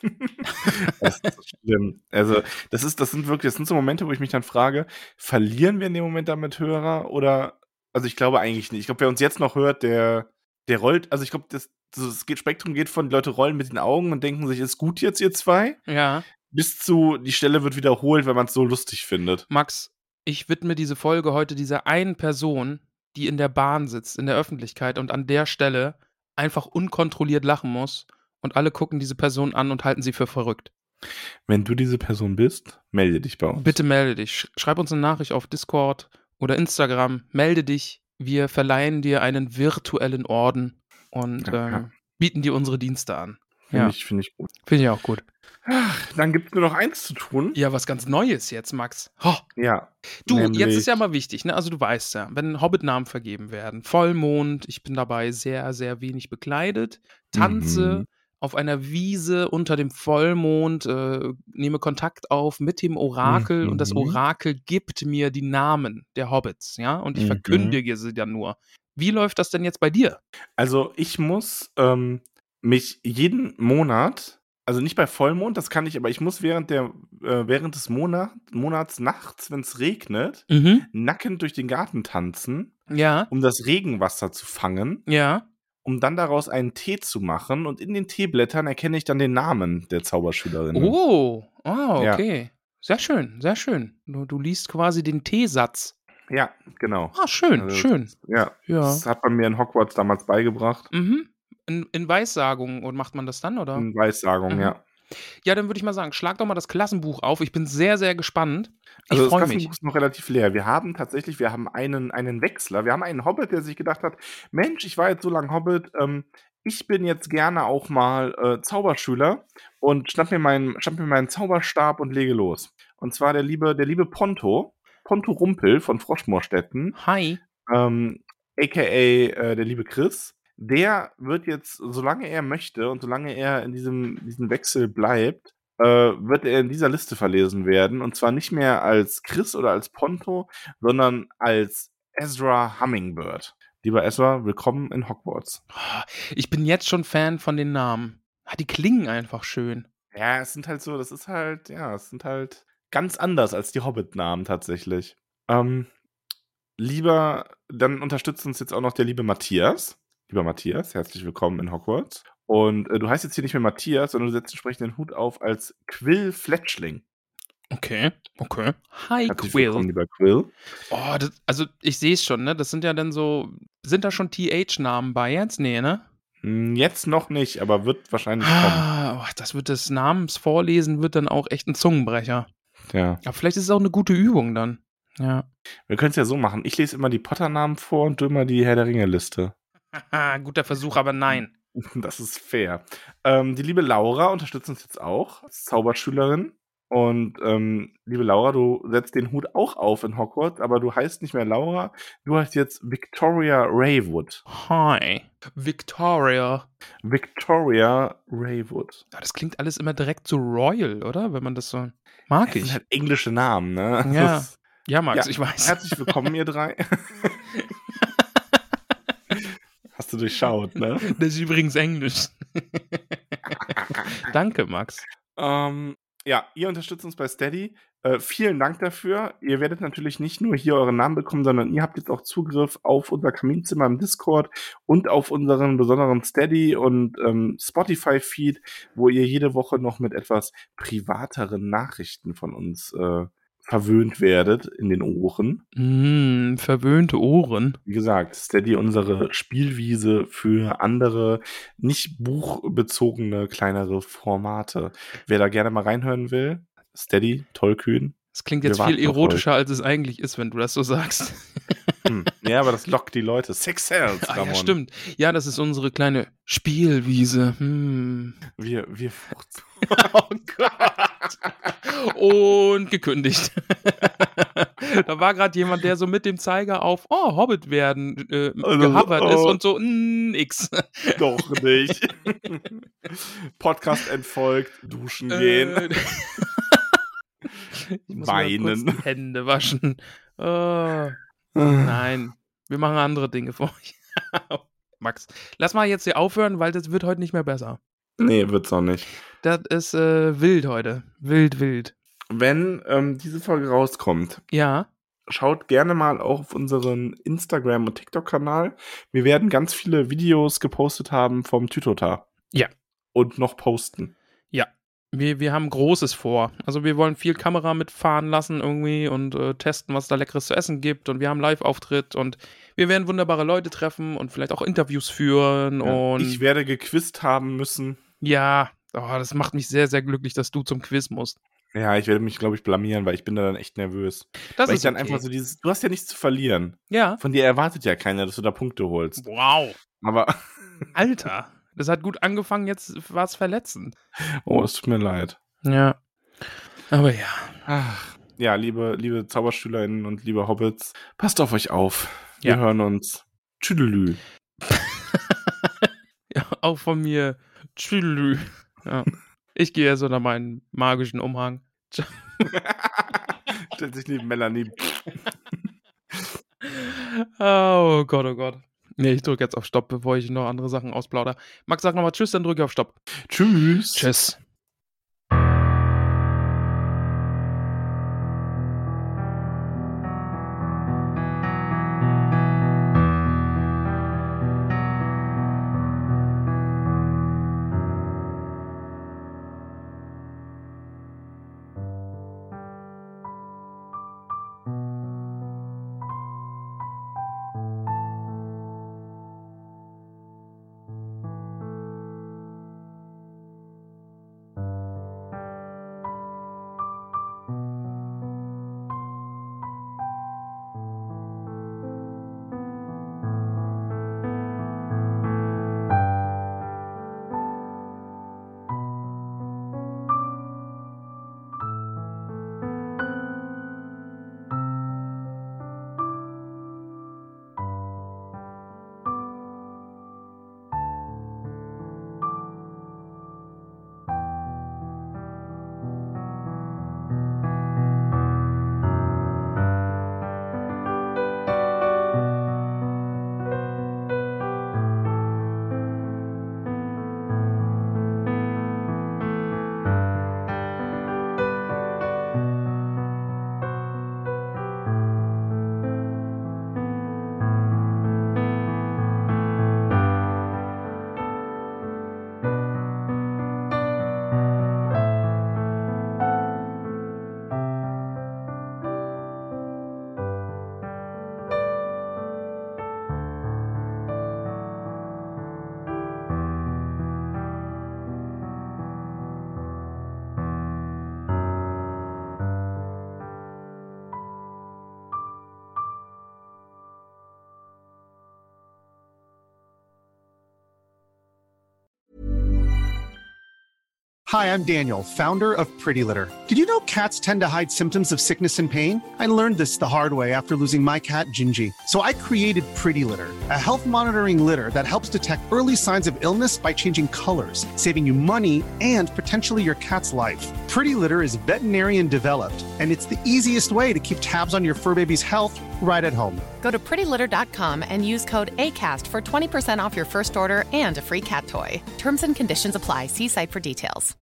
Das ist so schlimm. Also, das ist, das sind wirklich, das sind so Momente, wo ich mich dann frage, verlieren wir in dem Moment damit Hörer oder, also ich glaube eigentlich nicht. Ich glaube, wer uns jetzt noch hört, der, der rollt, also ich glaube, das, das geht, Spektrum geht von, die Leute rollen mit den Augen und denken sich, ist gut jetzt, ihr zwei, Ja. bis zu, die Stelle wird wiederholt, wenn man es so lustig findet. Max, ich widme diese Folge heute dieser einen Person, die in der Bahn sitzt, in der Öffentlichkeit und an der Stelle einfach unkontrolliert lachen muss und alle gucken diese Person an und halten sie für verrückt. Wenn du diese Person bist, melde dich bei uns. Bitte melde dich. Sch- Schreib uns eine Nachricht auf Discord oder Instagram. Melde dich. Wir verleihen dir einen virtuellen Orden und Ja, ähm, ja. bieten dir unsere Dienste an. Finde Ja, ich, finde ich gut. finde ich auch gut. Dann gibt es nur noch eins zu tun. Ja, was ganz Neues jetzt, Max. Ho. Ja. Du, jetzt nämlich- ist ja mal wichtig, ne? Also du weißt ja, wenn Hobbit-Namen vergeben werden, Vollmond, ich bin dabei sehr, sehr wenig bekleidet, tanze Mhm. auf einer Wiese unter dem Vollmond, äh, nehme Kontakt auf mit dem Orakel und das Mhm. Orakel gibt mir die Namen der Hobbits, ja? Und ich Mhm. verkündige sie dann nur. Wie läuft das denn jetzt bei dir? Also ich muss ähm, mich jeden Monat, also nicht bei Vollmond, das kann ich, aber ich muss während der äh, während des Monat, Monats nachts, wenn es regnet, Mhm. nackend durch den Garten tanzen, Ja, um das Regenwasser zu fangen, ja. um dann daraus einen Tee zu machen und in den Teeblättern erkenne ich dann den Namen der Zauberschülerinnen. Oh, ah, Ja. okay. Sehr schön, sehr schön. Du, du liest quasi den Teesatz. Ja, genau. Ah, schön, Also, schön. Ja, Ja. das hat man mir in Hogwarts damals beigebracht. Mhm. In, in Weissagungen und macht man das dann, oder? In Weissagung, Mhm. ja. Ja, dann würde ich mal sagen, schlag doch mal das Klassenbuch auf. Ich bin sehr, sehr gespannt. Ich Also das freue mich. Klassenbuch ist noch relativ leer. Wir haben tatsächlich, wir haben einen, einen Wechsler. Wir haben einen Hobbit, der sich gedacht hat, Mensch, ich war jetzt so lange Hobbit, ähm, ich bin jetzt gerne auch mal äh, Zauberschüler und schnapp mir, meinen, schnapp mir meinen Zauberstab und lege los. Und zwar der liebe, der liebe Ponto, Ponto Rumpel von Froschmoorstetten, Hi. ähm, aka äh, der liebe Chris. Der wird jetzt, solange er möchte und solange er in diesem, diesem Wechsel bleibt, äh, wird er in dieser Liste verlesen werden. Und zwar nicht mehr als Chris oder als Ponto, sondern als Ezra Hummingbird. Lieber Ezra, willkommen in Hogwarts. Ich bin jetzt schon Fan von den Namen. Ah, die klingen einfach schön. Ja, es sind halt so, das ist halt, ja, es sind halt ganz anders als die Hobbit-Namen tatsächlich. Ähm, lieber, dann unterstützt uns jetzt auch noch der liebe Matthias. Lieber Matthias, herzlich willkommen in Hogwarts. Und äh, du heißt jetzt hier nicht mehr Matthias, sondern du setzt entsprechend den Hut auf als Quill Fletchling. Okay, okay. Hi, Herzlich Quill. willkommen, lieber Quill. Oh, das, also ich sehe es schon, ne? Das sind ja dann so, sind da schon T H-Namen bei jetzt? Nee, ne? Hm, Jetzt noch nicht, aber wird wahrscheinlich kommen. Ah, oh, das wird das Namensvorlesen wird dann auch echt ein Zungenbrecher. Ja. Aber vielleicht ist es auch eine gute Übung dann. Ja. Wir können es ja so machen. Ich lese immer die Potter-Namen vor und du immer die Herr der Ringe-Liste. Haha, guter Versuch, aber nein. Das ist fair. Ähm, die liebe Laura unterstützt uns jetzt auch als Zauberschülerin. Und ähm, liebe Laura, du setzt den Hut auch auf in Hogwarts, aber du heißt nicht mehr Laura, du heißt jetzt Victoria Raywood. Hi. Victoria. Victoria Raywood. Ja, das klingt alles immer direkt so royal, oder? Wenn man das so. Mag Das sind ich. halt englische Namen, ne? Ja. Das, Ja, Max, ja, ich weiß. herzlich willkommen, ihr drei. Hast du durchschaut, ne? Das ist übrigens Englisch. Danke, Max. Ähm, ja, ihr unterstützt uns bei Steady. Äh, vielen Dank dafür. Ihr werdet natürlich nicht nur hier euren Namen bekommen, sondern ihr habt jetzt auch Zugriff auf unser Kaminzimmer im Discord und auf unseren besonderen Steady- und ähm, Spotify-Feed, wo ihr jede Woche noch mit etwas privateren Nachrichten von uns äh, verwöhnt werdet in den Ohren. Mm, verwöhnte Ohren. Wie gesagt, Steady unsere Spielwiese für andere, nicht buchbezogene, kleinere Formate. Wer da gerne mal reinhören will, Steady, tollkühn. Das klingt Wir jetzt viel warten auf erotischer, als es eigentlich ist, wenn du das so sagst. Hm. Ja, aber das lockt die Leute. Sex sells, Ah, ja, Ramon. stimmt. Ja, das ist unsere kleine Spielwiese. Hm. Wir, wir furzen. Oh Gott. Und gekündigt. Da war gerade jemand, der so mit dem Zeiger auf Oh, Hobbit werden äh, Also, gehovert ist oh. und so nix. Doch nicht. Podcast entfolgt, duschen gehen, Äh, ich muss mal kurz weinen. die Hände waschen. Oh. Nein, wir machen andere Dinge für euch. Max, lass mal jetzt hier aufhören, weil das wird heute nicht mehr besser. Nee, wird's auch nicht. Das ist äh, wild heute. Wild, wild. Wenn ähm, diese Folge rauskommt, Ja. schaut gerne mal auch auf unseren Instagram- und TikTok-Kanal. Wir werden ganz viele Videos gepostet haben vom Tytota. Ja. Und noch posten. Ja. Wir, wir haben Großes vor. Also wir wollen viel Kamera mitfahren lassen irgendwie und äh, testen, was da Leckeres zu essen gibt. Und wir haben Live-Auftritt und wir werden wunderbare Leute treffen und vielleicht auch Interviews führen. Ja, und ich werde gequizt haben müssen. Ja, oh, das macht mich sehr, sehr glücklich, dass du zum Quiz musst. Ja, ich werde mich, glaube ich, blamieren, weil ich bin da dann echt nervös. Das weil ist ich dann okay. einfach so dieses, du hast ja nichts zu verlieren. Ja. Von dir erwartet ja keiner, dass du da Punkte holst. Wow. Aber, Alter, das hat gut angefangen, jetzt war es verletzend. oh, es tut mir leid. Ja. Aber ja. Ach, ja, liebe, liebe ZauberschülerInnen und liebe Hobbits, passt auf euch auf. Wir Ja. hören uns. Tschüdelü. Ja, auch von mir. Tschüdelü. Ja. Ich gehe jetzt unter meinen magischen Umhang. Stellt sich neben Melanie. Oh Gott, oh Gott. Nee, ich drücke jetzt auf Stopp, bevor ich noch andere Sachen ausplaudere. Max, sag nochmal Tschüss, dann drücke ich auf Stopp. Tschüss. Tschüss. Hi, I'm Daniel, founder of Pretty Litter. Did you know cats tend to hide symptoms of sickness and pain? I learned this the hard way after losing my cat, Gingy. So I created Pretty Litter, a health monitoring litter that helps detect early signs of illness by changing colors, saving you money and potentially your cat's life. Pretty Litter is veterinarian developed, and it's the easiest way to keep tabs on your fur baby's health right at home. Go to pretty litter dot com and use code ACAST for twenty percent off your first order and a free cat toy. Terms and conditions apply. See site for details.